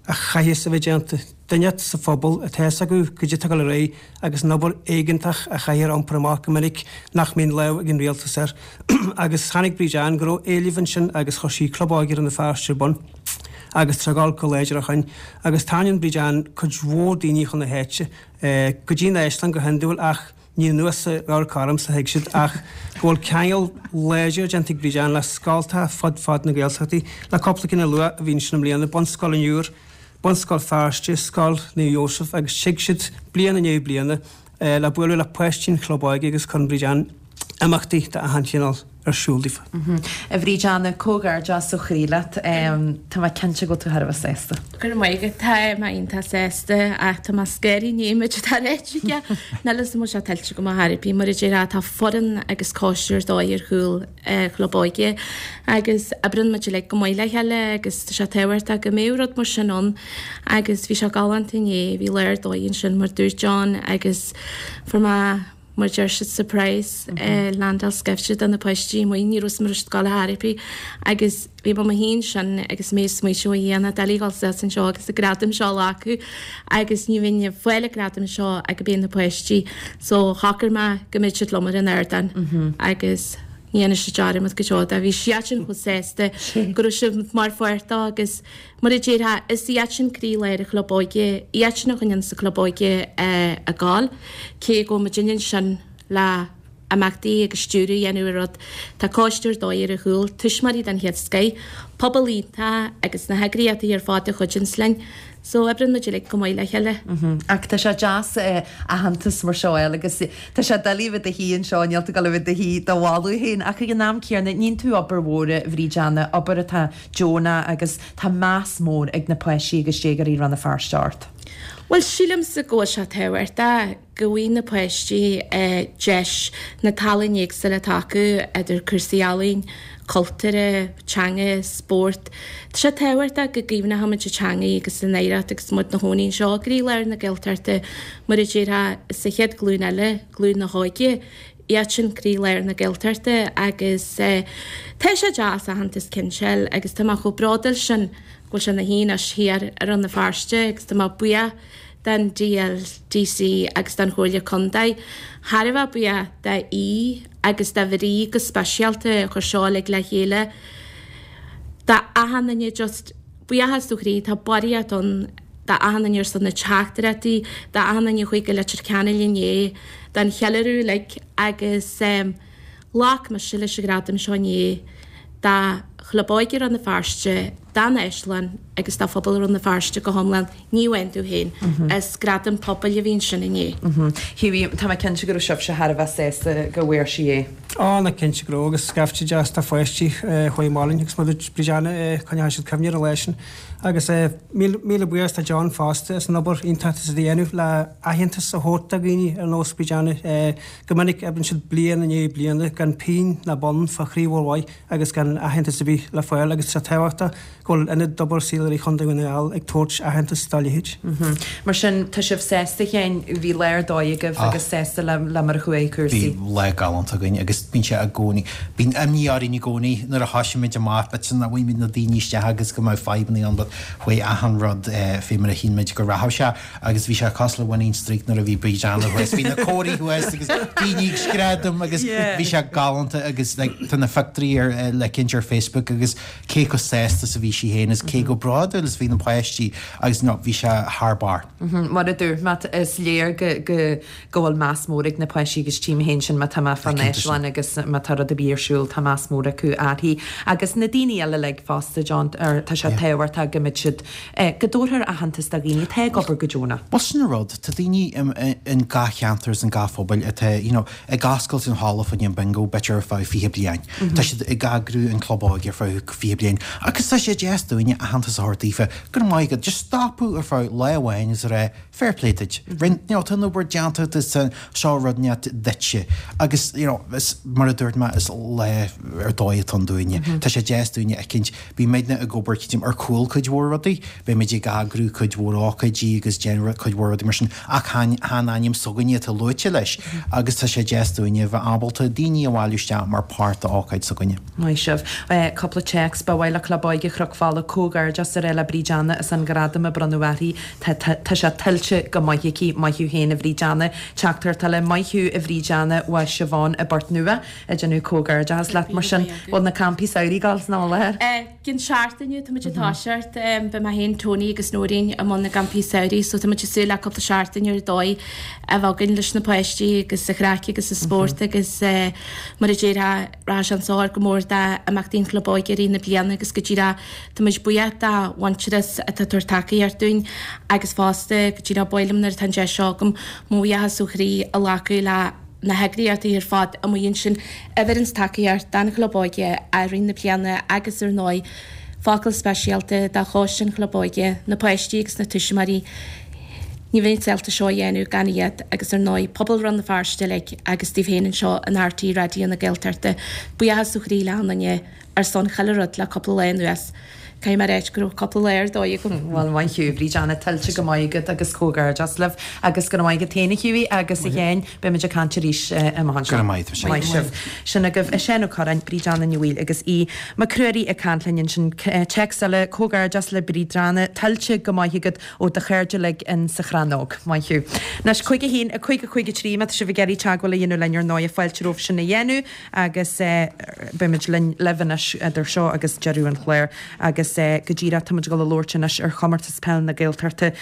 a chahi sa bheitjanta. Daineat sa phobal a theas agu gyda tagal rei agus nabor eigentach a chair an pramach gymig nach min lew ag yn realtas er. Agus hanig brijan gro elifan sin agus chosi clobagir yn y farsir bon. Agus tragal collegiar a chain. Agus tanion brijan cwjwo dini chwn y hetche. Gwydyn eislan go hendwl ach ní nuas ar carm sa heigsid ach ggóil ceil léidir gentig brijan le scalta fod fod na gaeltachtaí le coppla cin lua a bhín sin bliana bon scoil an úr, bon scoil fearste, scoil na Joseph agus sigsid bliana neu bliana le buú le puistín chlobáige agus chun brijan amachtaí a hantinál ar siúldífa. A bhríjanna cógar jazz so chrílat tá mai cente go tú Harbh sésta. Gur maige tá mai inta sésta a tá mas scéirí níime tá réitige nelas mu se teilte go Harpi mar dé tá foran agus cóisiir dóir chuúil chlobáige agus abrin me le go maiile heile agus se tehairt a go mérad mar sinón agus bhí se galantané bhí leir dóonn sin mar dúr John agus forma mar deirsid surprise landal skefsid an na poisttí mo ní rus mar gal Harpi agus bhí ma hín sin agus mé mé seo dhéana dalíáil se an seo agus a gradim seo acu agus ní vinne foiile gradim seo ag go bíon na poisttí so hacar ma gomid si lomar in airdan agus níana se dearim go seo a bhí siatin chu sésta gur si mar fuirta agus mar détha is siatin crí leir a chlobáige iatna chuinn sa chlobáige a gáil cé go Virginia sin le amachtaí agus stúrú dhéanúrad tá cóistúir dóir a chuúil tuismarí den head Sky poblínta agus na hegraíata ar fáte chuidinslein so ebrin me le go maiile heile. Ach tá se jazz a hantas mar seoil agus tá se dalíh a híon seáinealta go bh a hí do bháú héin ach go nám cearna níon tú obair mhóra bhríjanna obair atá Jonah agus tá más mór ag na poisí agus dégar í ran na farstart. Well sílam sa go se tehhairta go bhí na poisttí deis na talinnéag sa le taú idir cursaíalín cultúre, teanga, sport. Tá sé tehhairta go gríomna haid se teanga agus san éireat agus mud na hóín seo grí leir na geiltarta mar i ddíra sa chead glún eile glún na háige iad sin crí leir na geiltarta agus tá sé jazz a hantas cinseil agus tá chu bradal sin goil sin na hín as hiar ar an na farste agus tá buia den D L D C agus den chóirle condaid. Haribh buia de í agus de bhí go speisialta chu seálaigh le chéile. Tá ahanana just buíhas tú chrí tá bariaton tá ahananir san na teachtaretí, tá ahanana chuig go le ceanna linné den chealarú le agus lách me siile se gradam seoné tá chlabáigir an na farste dan Eislan agus tá phobal an na farste go homlan níhain tú héin as gradam pobl a bhín sin inné. Hí tá cin go sib se Harbh sésta go bhfuir si é. Á na cin gro agus scafte jazz tá foiisttí chuáin gus mod brijanna chuine si cemníar a leisin agus míle buas tá John Foster is nabor inta a dhéanú le ahénta a hóta gine ar nó brijanna gomannic ebn si blian in é blianana gan pin na bon fa chríhháid agus gan ahénta a bhí le foiil agus sa tehachta ggóil ina dobar sílar í chundaúnaáil ag tuairt ahénta stálihéid. Mar sin tá sibh sésta chéin bhí léir dóigeh agus sésta le mar chuécursaí. Bhí le galanta gine agus bín se a gcónaí. Bín amníarí ní gcónaí nar a hasisiid a má, bet sin na bhfuil na daoiste agus go má febannaí an chué ahanrad fé mar a hí meid go rath se agus bhí se casla bhaín stríc nar a bhí brijanna bhs hí na cóirí thuas agus daoine scradam agus bhí se galanta agus tanna factorí ar le cinir Facebook agus cé go sésta sa bhí si héananas cé go brada is bhí na poisttí agus nó bhí se Harbh. Mar a dúr mat is léir go gohfuil más mórig na poisí agus tíim hén sin mat tá fan Eislan agus matar a bírsúil tá más móra acu áthí agus na daoine eile le fásta John ar tá se tehhairta gomid siid godóthir a hantas a gine te gobar go Jonah. Was na rud tá daoine in gacheantars an gaphobal i gascail sin hála fan an bingo betir fá fi bliain. Tá si i gagrú an clubáige fá fi bliain. Agus tá sé deúine a hantas átífa gur maigad just stopú ar fá lehhain is ré fairpléid. Rint tan bhar deanta is seo rudneat detse agus mar a dúirt me is le ar dóid an dúine. Tá sé deúine a cinint bí méidna a gobar cím ar cool chuid mhdaí, be méid gagrú chuid mhráchaidí agus genera chuid mhda mar sin ach hánaim sogaine a luite leis agus tá sé deúine bheith ábalta daoine bháilúiste mar páirta áchaid sogaine. Mai sibh couple of checks ba bhile clubáige chrochfála cógar just ar eile brídeanna is an gradam a branúhaí tá se tiltte go maiici maithú héna bhrídeanna teachtar tal le maithú a bhrídeanna wa se bháin a bart nua a genú cógar jazz leat mar sin bud na campi saoí gáils ná leir. Gin seaartaniu tá muidir táseart be ma hen Tony agus nóín am na campi saoí, so tá muidir sú le couple seaartaniu dói a bhagin leis na poisttí agus sa chráci agus sa sport agus mar a déra rá an sáir go mór amachtín clubáige í na blianana agus go ddíra tá muid buiad a bhaintras a tá tuairtaí ar dún agus fásta go ddíra boilim nar tan de seogam móiathe suchraí a lácu le na hegraíartaí ar fad a mhaon sin evidence takeíart dan clubáige a rin na blianana agus ar nói fácail speisialta dá chásin clubáige na poisttí agus na tuisimarí. Ní bhéon selta seo dhéanú gan iad agus ar nói pobl ran na fearstileigh agus tíh héanaan seo an R T radio na Gaeltarta buíathe suchraí lehananne ar son chalarrod le couple le nuas. Cai mar éit gur couple léir dói go bhil main hiú brídeanna tiltte go maigad agus cógar just leh agus go maigad téna hiúí agus i ghéin be meidir cantir ríis a man sih. Sinna goh séanú chorain brídeanna nuhil agus í má cruirí a canlainn sin check le cógar just le brídrana tiltte go maigad ó de chéirde le in sa chranóg mai hiú. Nas chuige hín a chuige chuige trí me se bh geirí teaghfuil dhéanú lear ná a fáilteróh sinna dhéanú agus be meid lehanas idir seo agus jeú an chléir agus go ddíra tá go lóirtenas ar chomartas pe na Gaeltarta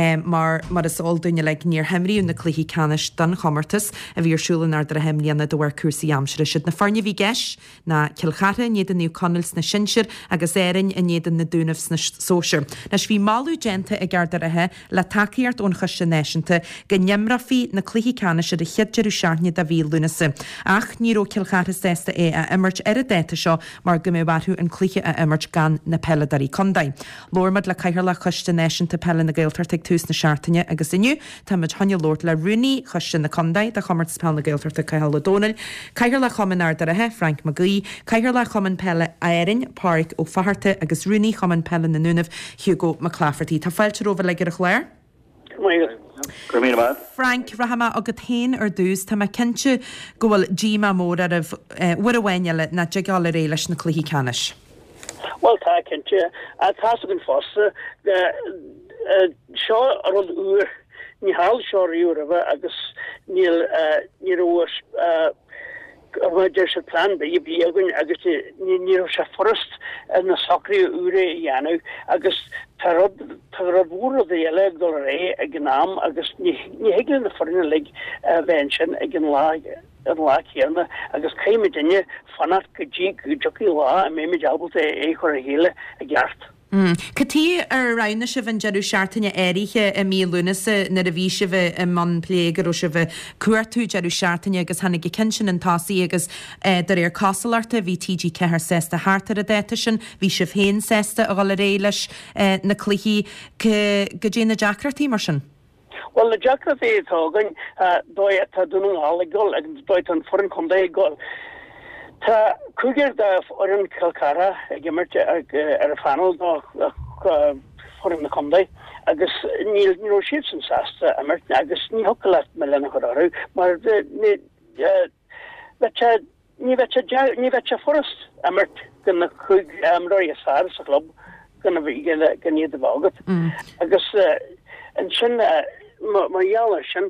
mar mar is all duine le níor hemríú na cluhí canis don chomartas a bhí arsúlan ar a hemlíanana do bhar cuasaí amsere siid na farne bhí geis na cilchare néad an nniu conils na sinseir agus éirin a néad na dúnahs na sóisiir. Nas bhí máú genta a gardarathe le takeíart ón chuisisinéisinta go nemrafií na cluhí canis a chiadjarú seaarne a bhí lúnasa. Ach níró cilchare sésta é a imirt ar a déta seo mar go mé bharthú an cluiche a imirt gan na pelle darí condaid. Lormad le caiir le chuistenéisianta pelle na Gaeltart ag tús na seaartaine agus inniu tá muid hanne Lord le runúní chuiste na condaid a chomart pe na Gaeltart a caiil le Donal, caiir le choman ardarathe Frank McGee, caiir le choman pelle éirin Park ó faharta agus runúní choman pelle na núnamh Hugo McClafferty. Tá fáilte rófa le ar a chléir? Frank rahama agad tain ar dús tá cinse gohfuil ddíma mór ar a bhfu a bhainile na deáil ré leis na cluhí canis. Well, tá cinnte a tá an fósa seo ar an úr ní háil seo riúrah agus níl ní de se plan be je biegun agus ni se forst en na sokri ure janu agus tarabúr de ele go ré a gnáam agus ni heglen na forne lig venchen gin la an lá chéarna agus caiimi dinne fanat go dí go joki lá a mé me jabal é chu a héle a gart. Catí ar rana se bhan jeú seaartainine éirithe a mí lunasa na a bhí se bheith i man plégar ó se bheith cuairtú jeú seaartainine agus hanna go cinsin an tásaí agus dar ar cásalarta bhí T G cethir sésta hátar a déta sin, bhí se féin sésta a gáil réiles na cluichí go dé na deacratí mar sin. Well, na deacratí tágan dóid tá dúnú hála gol ag dóid an forin condé gol. Tá cúgur da ar an Calcara ag immerte ar a fanal forin na condé agus níl níl siad san sásta immert agus ní hocalat me lena choráú mar ní bheitse forest immert gan na cúg amráí a sár sa club gan a bhí gan iad a bhágad agus an sin mar jaall sin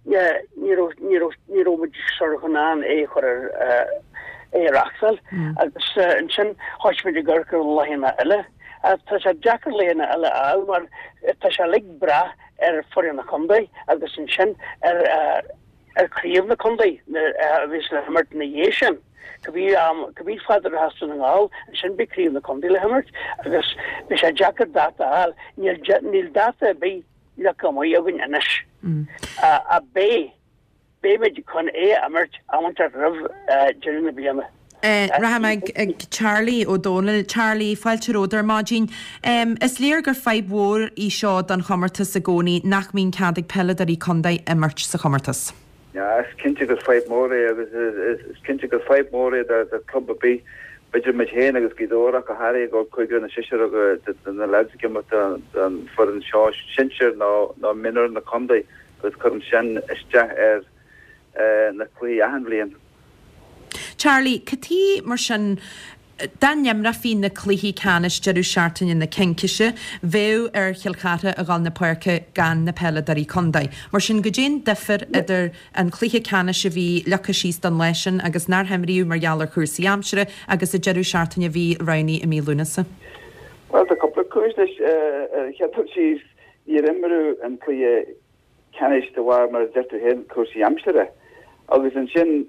ní óid sor chunán é chur é Rachsel agus an sin háismid ggurgur lehéna eile tá sé Jackar léna eile á mar tá se lig bra ar forin na condé agus an sin ar arríomh na condé vis le hammert na dhé sin Cabí cabí fadar hasú an gáil an sin beríomh na condé le hammert agus be sé Jackar data áil níl data bé le go agin inis a bé bé meid chun é amart amant a rah jeúna bliana. Raham ag Charlie O'Donnell, Charlie fáilteródar mágin. Is léir gur feibhór í seo don chomartas a gcónaí nach mín cadig pelle í condaid immert sa chomartas. Ja, is cinnte gur feib móra agus is cinnte gur feib móra de club a bí beidir mit héana agus gidóra go hair go chuigur na siir go na leige mat an for an seo sinseir ná minar na condaid gus chum sin iste ar na chuí ahanblion. Charlie, catí mar sin Danimra fi na cluhí canis jeú seaartain in na Kenkiise, bhéh ar chiilchata a gáil na puirce gan na pelle darí condai. Mar sin go dén difer idir an cluhí canis a bhí lecha síos don leisin agus nar hemriú mar geallar chusaí amsere agus a jeú seaartain a bhí raní i mí lunasa. Well, a couple of questions. Cheap she's your imru and clear canish to war mar just to head cursi amstere. Agus an sin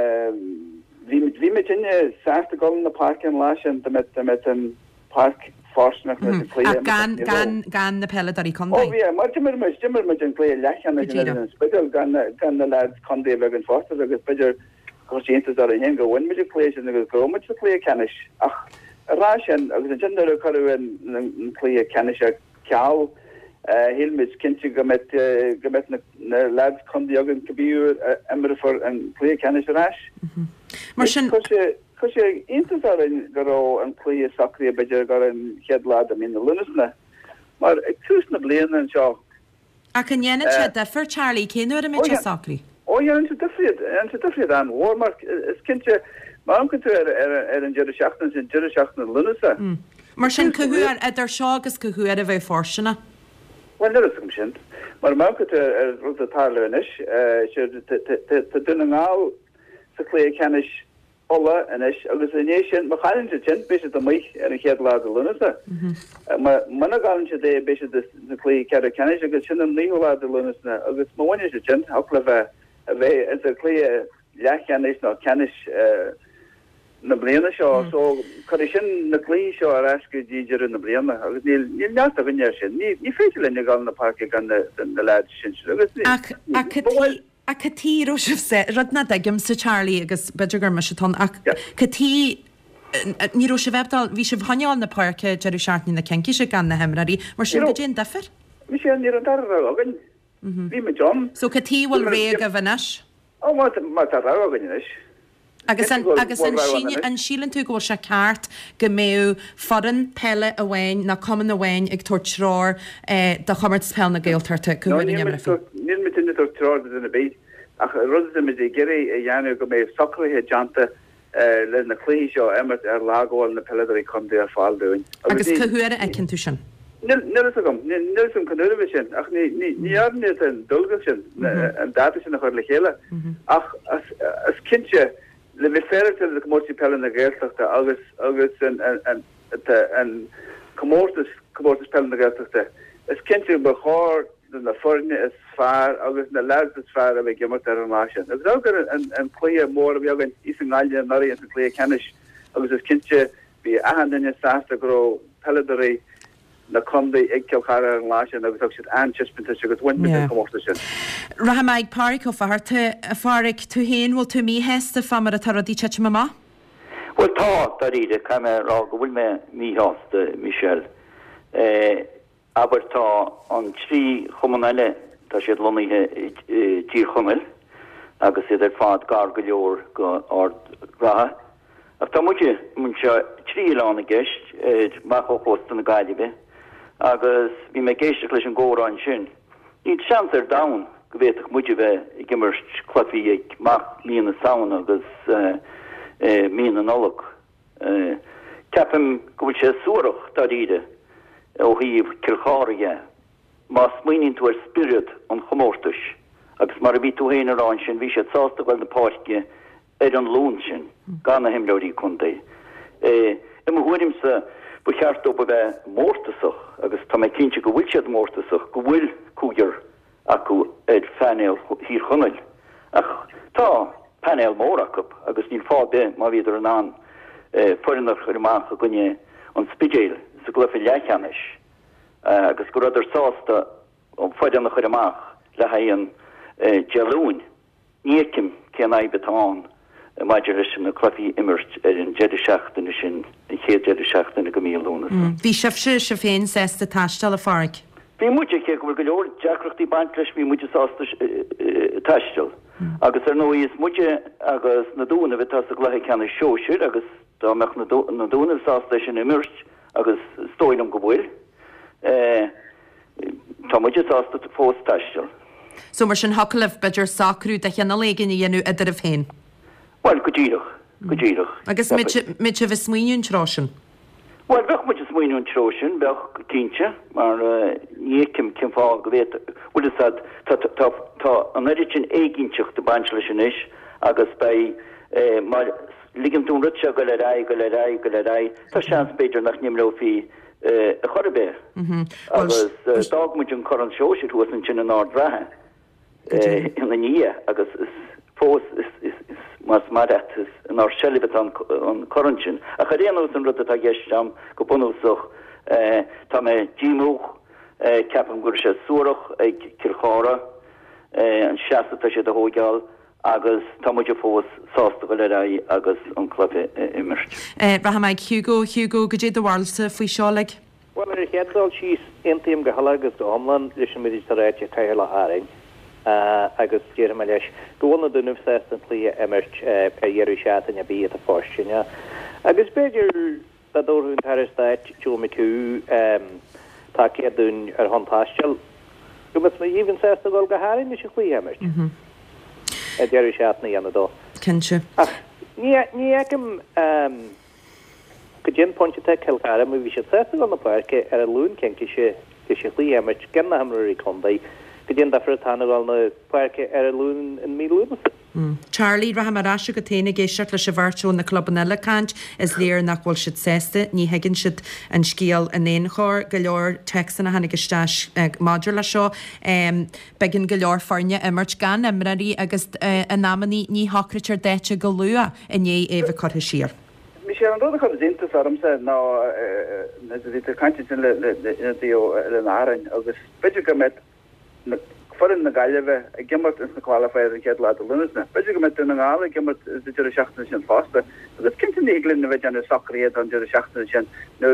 vi vi met in saste go in the park in Lash and met met an park forsnach met clear. Gan gan gan na pelle darí condai. Oh yeah, mar timmer mar timmer met an clear lach and the spedal gan gan the lads condai vegan foster agus bidger conscientes are hen go one mit place and go go much clear canish. Ach Rashan agus an gender choú an clí canisha ceall hilmid cinnte go met go met na lads chundí agan cabíú emmer for an clí canisha ras. Mar sin chu sé intarin goró an clí sacrí a beidir gar an cheadlad a mína lunasna. Mar ag túsna blian an seo. A can dhéana sé defer Charlie céanú a mit sacrí. Ó an se difriad an se difriad an war mar is cinnte Ma an kunt er er an jere schachten sin jere schachten lunnese. Mar sin cohuaar idir seo agus cohuaar a bheith forsena. Well er is sin. Maar ma kunt er rot a tarlenis te dunne ngá sa lé kennis alle en is agus in nation ma gaan se tin be a mich en ik het la lunnese. Ma man gaan se dé be de lé ke kennis agus sin an níla de lunnesne agus ma won se tin hale a bheith is a lé ja kennis no kennis na bliana seo so chu sin na clí seo ar asca díidir na bliana agus níl níl neart a bhaine sin ní ní féidir lenne gáil na parca gan na leid sin agus a catí ó sih sé rudna agam sa Charlie agus beidir me se tón ach catí níró se webdal hí se bhaneáil na parca jeú seaartní na Kenkiise gan na hemraí mar sin go dé defer? Mi sé ní an dar agan hí me John so catíhfuil ré a bhanes? Ó má tar agan is. Agus an agus an sílan tú go se ceart go méú fodan pelle a bhhain na cuman a bhhain ag tuairtráir de chumart spell na ggéaltarta go bhfuil Ní mit in tuairtráir in a bit ach rud is é geirí a dhéanú go méh sacrthe janta le na clí seo emmert ar lágáil na pelladarí chundé ar fáilúin. Agus cohuaire ag cin tú sin. Nil gom nil sem kan sin ach ní net an dulga sin an data sin nach le chéile ach as kindse le vi fer de kommortipelle na geirachta agus agus an an an kommortus kommortus pelle na geirachta is kindse behar na forne is far agus na la is far a gemmer an lá is ook an an kle mór vi agin is galje nari an kle kennis agus is kindse vi ahan sasta gro pelledarí na condé ag ceachar an láin agus si anchispin agus win kommórta sin. Ra meid páric ó faharte a fáric tú héin bhil tú mí hesta famar a taradí te má? Well tá dar ide kam rá go bhfuil me míáasta Michel. Aber tá an trí chomanile tá sé loníthe tí chumil agus idir fád gar go leor go ard rathe. Ach tá muide mun se trí lána geist má chopostan na gaiibe. agus vi me géiste leis an ggóra an sin. Ní sean er da go bhéach muide bheith i gimmert clufií ag maach líon na saona agus mí an nolog. Ceapim go bhfuil sé suúrach dar ide ó híomh cilcháige má smuoinn tú ar spirit an chomórtas agus mar a bhí tú héana arán sin bhí sé sásta bhil na páirce ar an lún sin gan na himleirí chundé. I mo thuirim sa bu cheart op bheith mórtasach agus tá mé cinnte go bhfuil siad mórtasach go bhfuil cúgur acu ed fannéil hír chunail ach tá panel mórach agus níl fá be má viidir an an forinnar chuach a gonne an spidéil sa glufi lechanis agus go idir sásta an foidan nach chuach le ha an geún nícim cén a betán maidir sin na clufií immert ar an jeidir seachtain sin an ché jeidir seachtain na go míúna. Bhí sef se se féin sésta taistal a farg. Bhí muide ché go bhfuil go leor deachreachtaí baint leis bhí muide sásta taistal. agus ar nó is muide agus na dúna bheit a gluthe cena seoisiir agus tá meach na dúna sásta sin immert agus stóilm go bhfuil. Tá muide sásta fós taistal. So mar sin hacalah beidir sacrú de cheanna légin i dhéanú idir a féin. Well, go díirech. go ddíirech. Agus mit se bheith smuoún trásin. Well bech mu is muoún trosin bech tínse mar níkim cin fá go bhéit bhfuil tá an eritin éiginnteach de baint leis is agus bei mar ligim tún rutse go le ra go le ra go le ra tá seans beidir nach nimró fi a chorbe agus dagmuid an choran seoisi hu an sin an ná rathe in na ní agus is fós is mas maret is an ar sellibet an chorantin a charéanús an rud a gestam go bunúsach tá me dímúch ceapan gur se súrach ag circhára an seasta tá sé a hógeall agus támuidir fós sásta go le ra agus an clubbe immert. Rahamid Hugo Hugo go dé do bhharlsa faoi seáleg? Well er headal síos intíim go hala agus domlan leis an midir taréite caiir le haring agus dé me leis gohna dunmh sé an lí immert pe dhéirú seatain a bí a fásinne. Agus beidir a dóún tarstáit Jo McCú tá dún ar hantáisteil go mas ma íhann sé go go haring me se chuí immert. a deirí seaatna dhéanana dó. Kense. Ní agam go gin pointinte ceilcara mu bhí sé sé an na páirce ar a lún cin sé sé lí éirt genna hamí condaí go dtíon defra tannaáil na páirce ar a lún in mí lúna. Charlie rahamarráise go téna géisiart leis se bhartú na clubbanile cant is léir nach bhfuil siad sésta ní hegann siad an scíal a néon chóir go leor texan na hanig istáis máidir le seo begin go leor farne immert gan imraí agus a námaní ní hacratear déite go lua in é éh chutha siar. Mi sé an rud chu dintas armsa ná na caiinte sin le árain agus beidir go met forin na gaiileh a gimmart is na qualifier an cead le a lunasna. Beidir go met in gála gimmart is de seachna sin fásta, agus cinnta églinn na bheith an sacréad an de seachna sin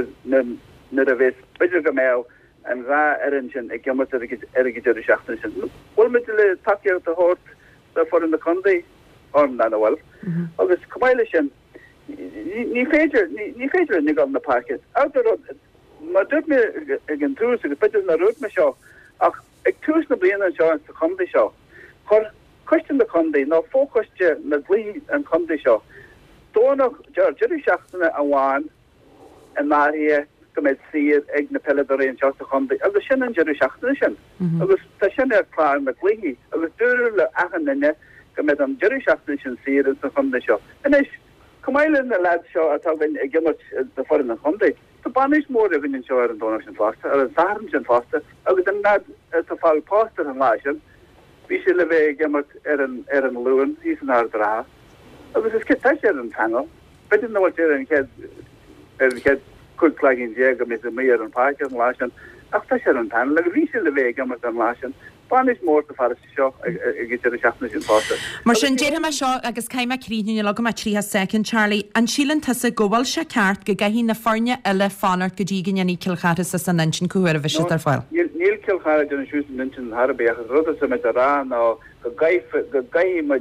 nu a bhés beidir go méh an rá an sin ag gimmart ar de seachna sin. Bhfuil mit le takeíart a hát le forin na condaí an na bhfuil, agus cumáile sin ní féidir ní féidir nig an na parket. Ma dut me gin tús agus beidir na rút me seo ach ag tús na blian an seo an sa condé seo. Chor cuiiste na condé ná fócuiste na blí an condé seo. Dónach dear juidir seachtainna a bháin an náthí go méid siad ag na peileadorí an seo sa condé, agus sin an juidir seachtainna sin. Agus tá sin ar chlár na blí, agus dúir le achan nanne go méid an juidir seachtainna sin siad an sa condé seo. Inis cumáile na lead seo atá bhain ag gimmart de forin na condé. Tá banis mór a bhíonn seo ar an dónach sin fásta, ar an saran sin fásta, agus an nad tá fáil pásta an lá sin, bhí sé le bheith gimmart ar an ar an luúan hí an ár drá. Agus is cit teis ar an panel, beidir na bhil ar an chéad ar an chéad chuigláigín déag go mé a mé ar an páice an lá sin, ach teis ar an panel, agus bhí sé le bheith gimmart an lá sin. Banis mór a far seo ag seachna sin fásta. Mar sin déire me seo agus caiime críú le go me tríthe second Charlie an sílan tá a gohfuil se ceart go gaihí na farne eile fanart go dtí gin kilchata sa san nansin cuair a bhisi ar fáil. Níl kilchara den siú nansin Harbé a ruda sa me ará ná go go gaiimiid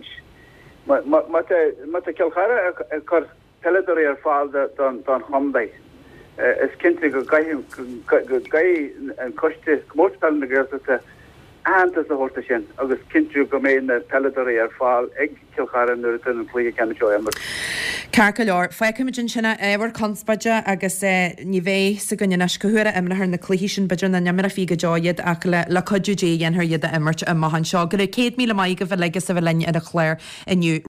mat a kilchara chu peileadorí ar fáil don chomdaid. Is cinnte go gai an coiste mótpel na ggéirta antas a horta sin, agus cinú go mé na peileadorí ar fáil ag cilchara nuair an plí ceanna seo mar. Car go leor, feicimiid sinna éhar conspaide agus ní bhéh sa gonne gohuiire imrethar na clíhí sin beidir na nemara fi go deáiad ach le le codú dé dhéanaar iad a imirt a maihan seo, gur cé míle mai go bheith legus a bheith lenne ar a chléir inniu.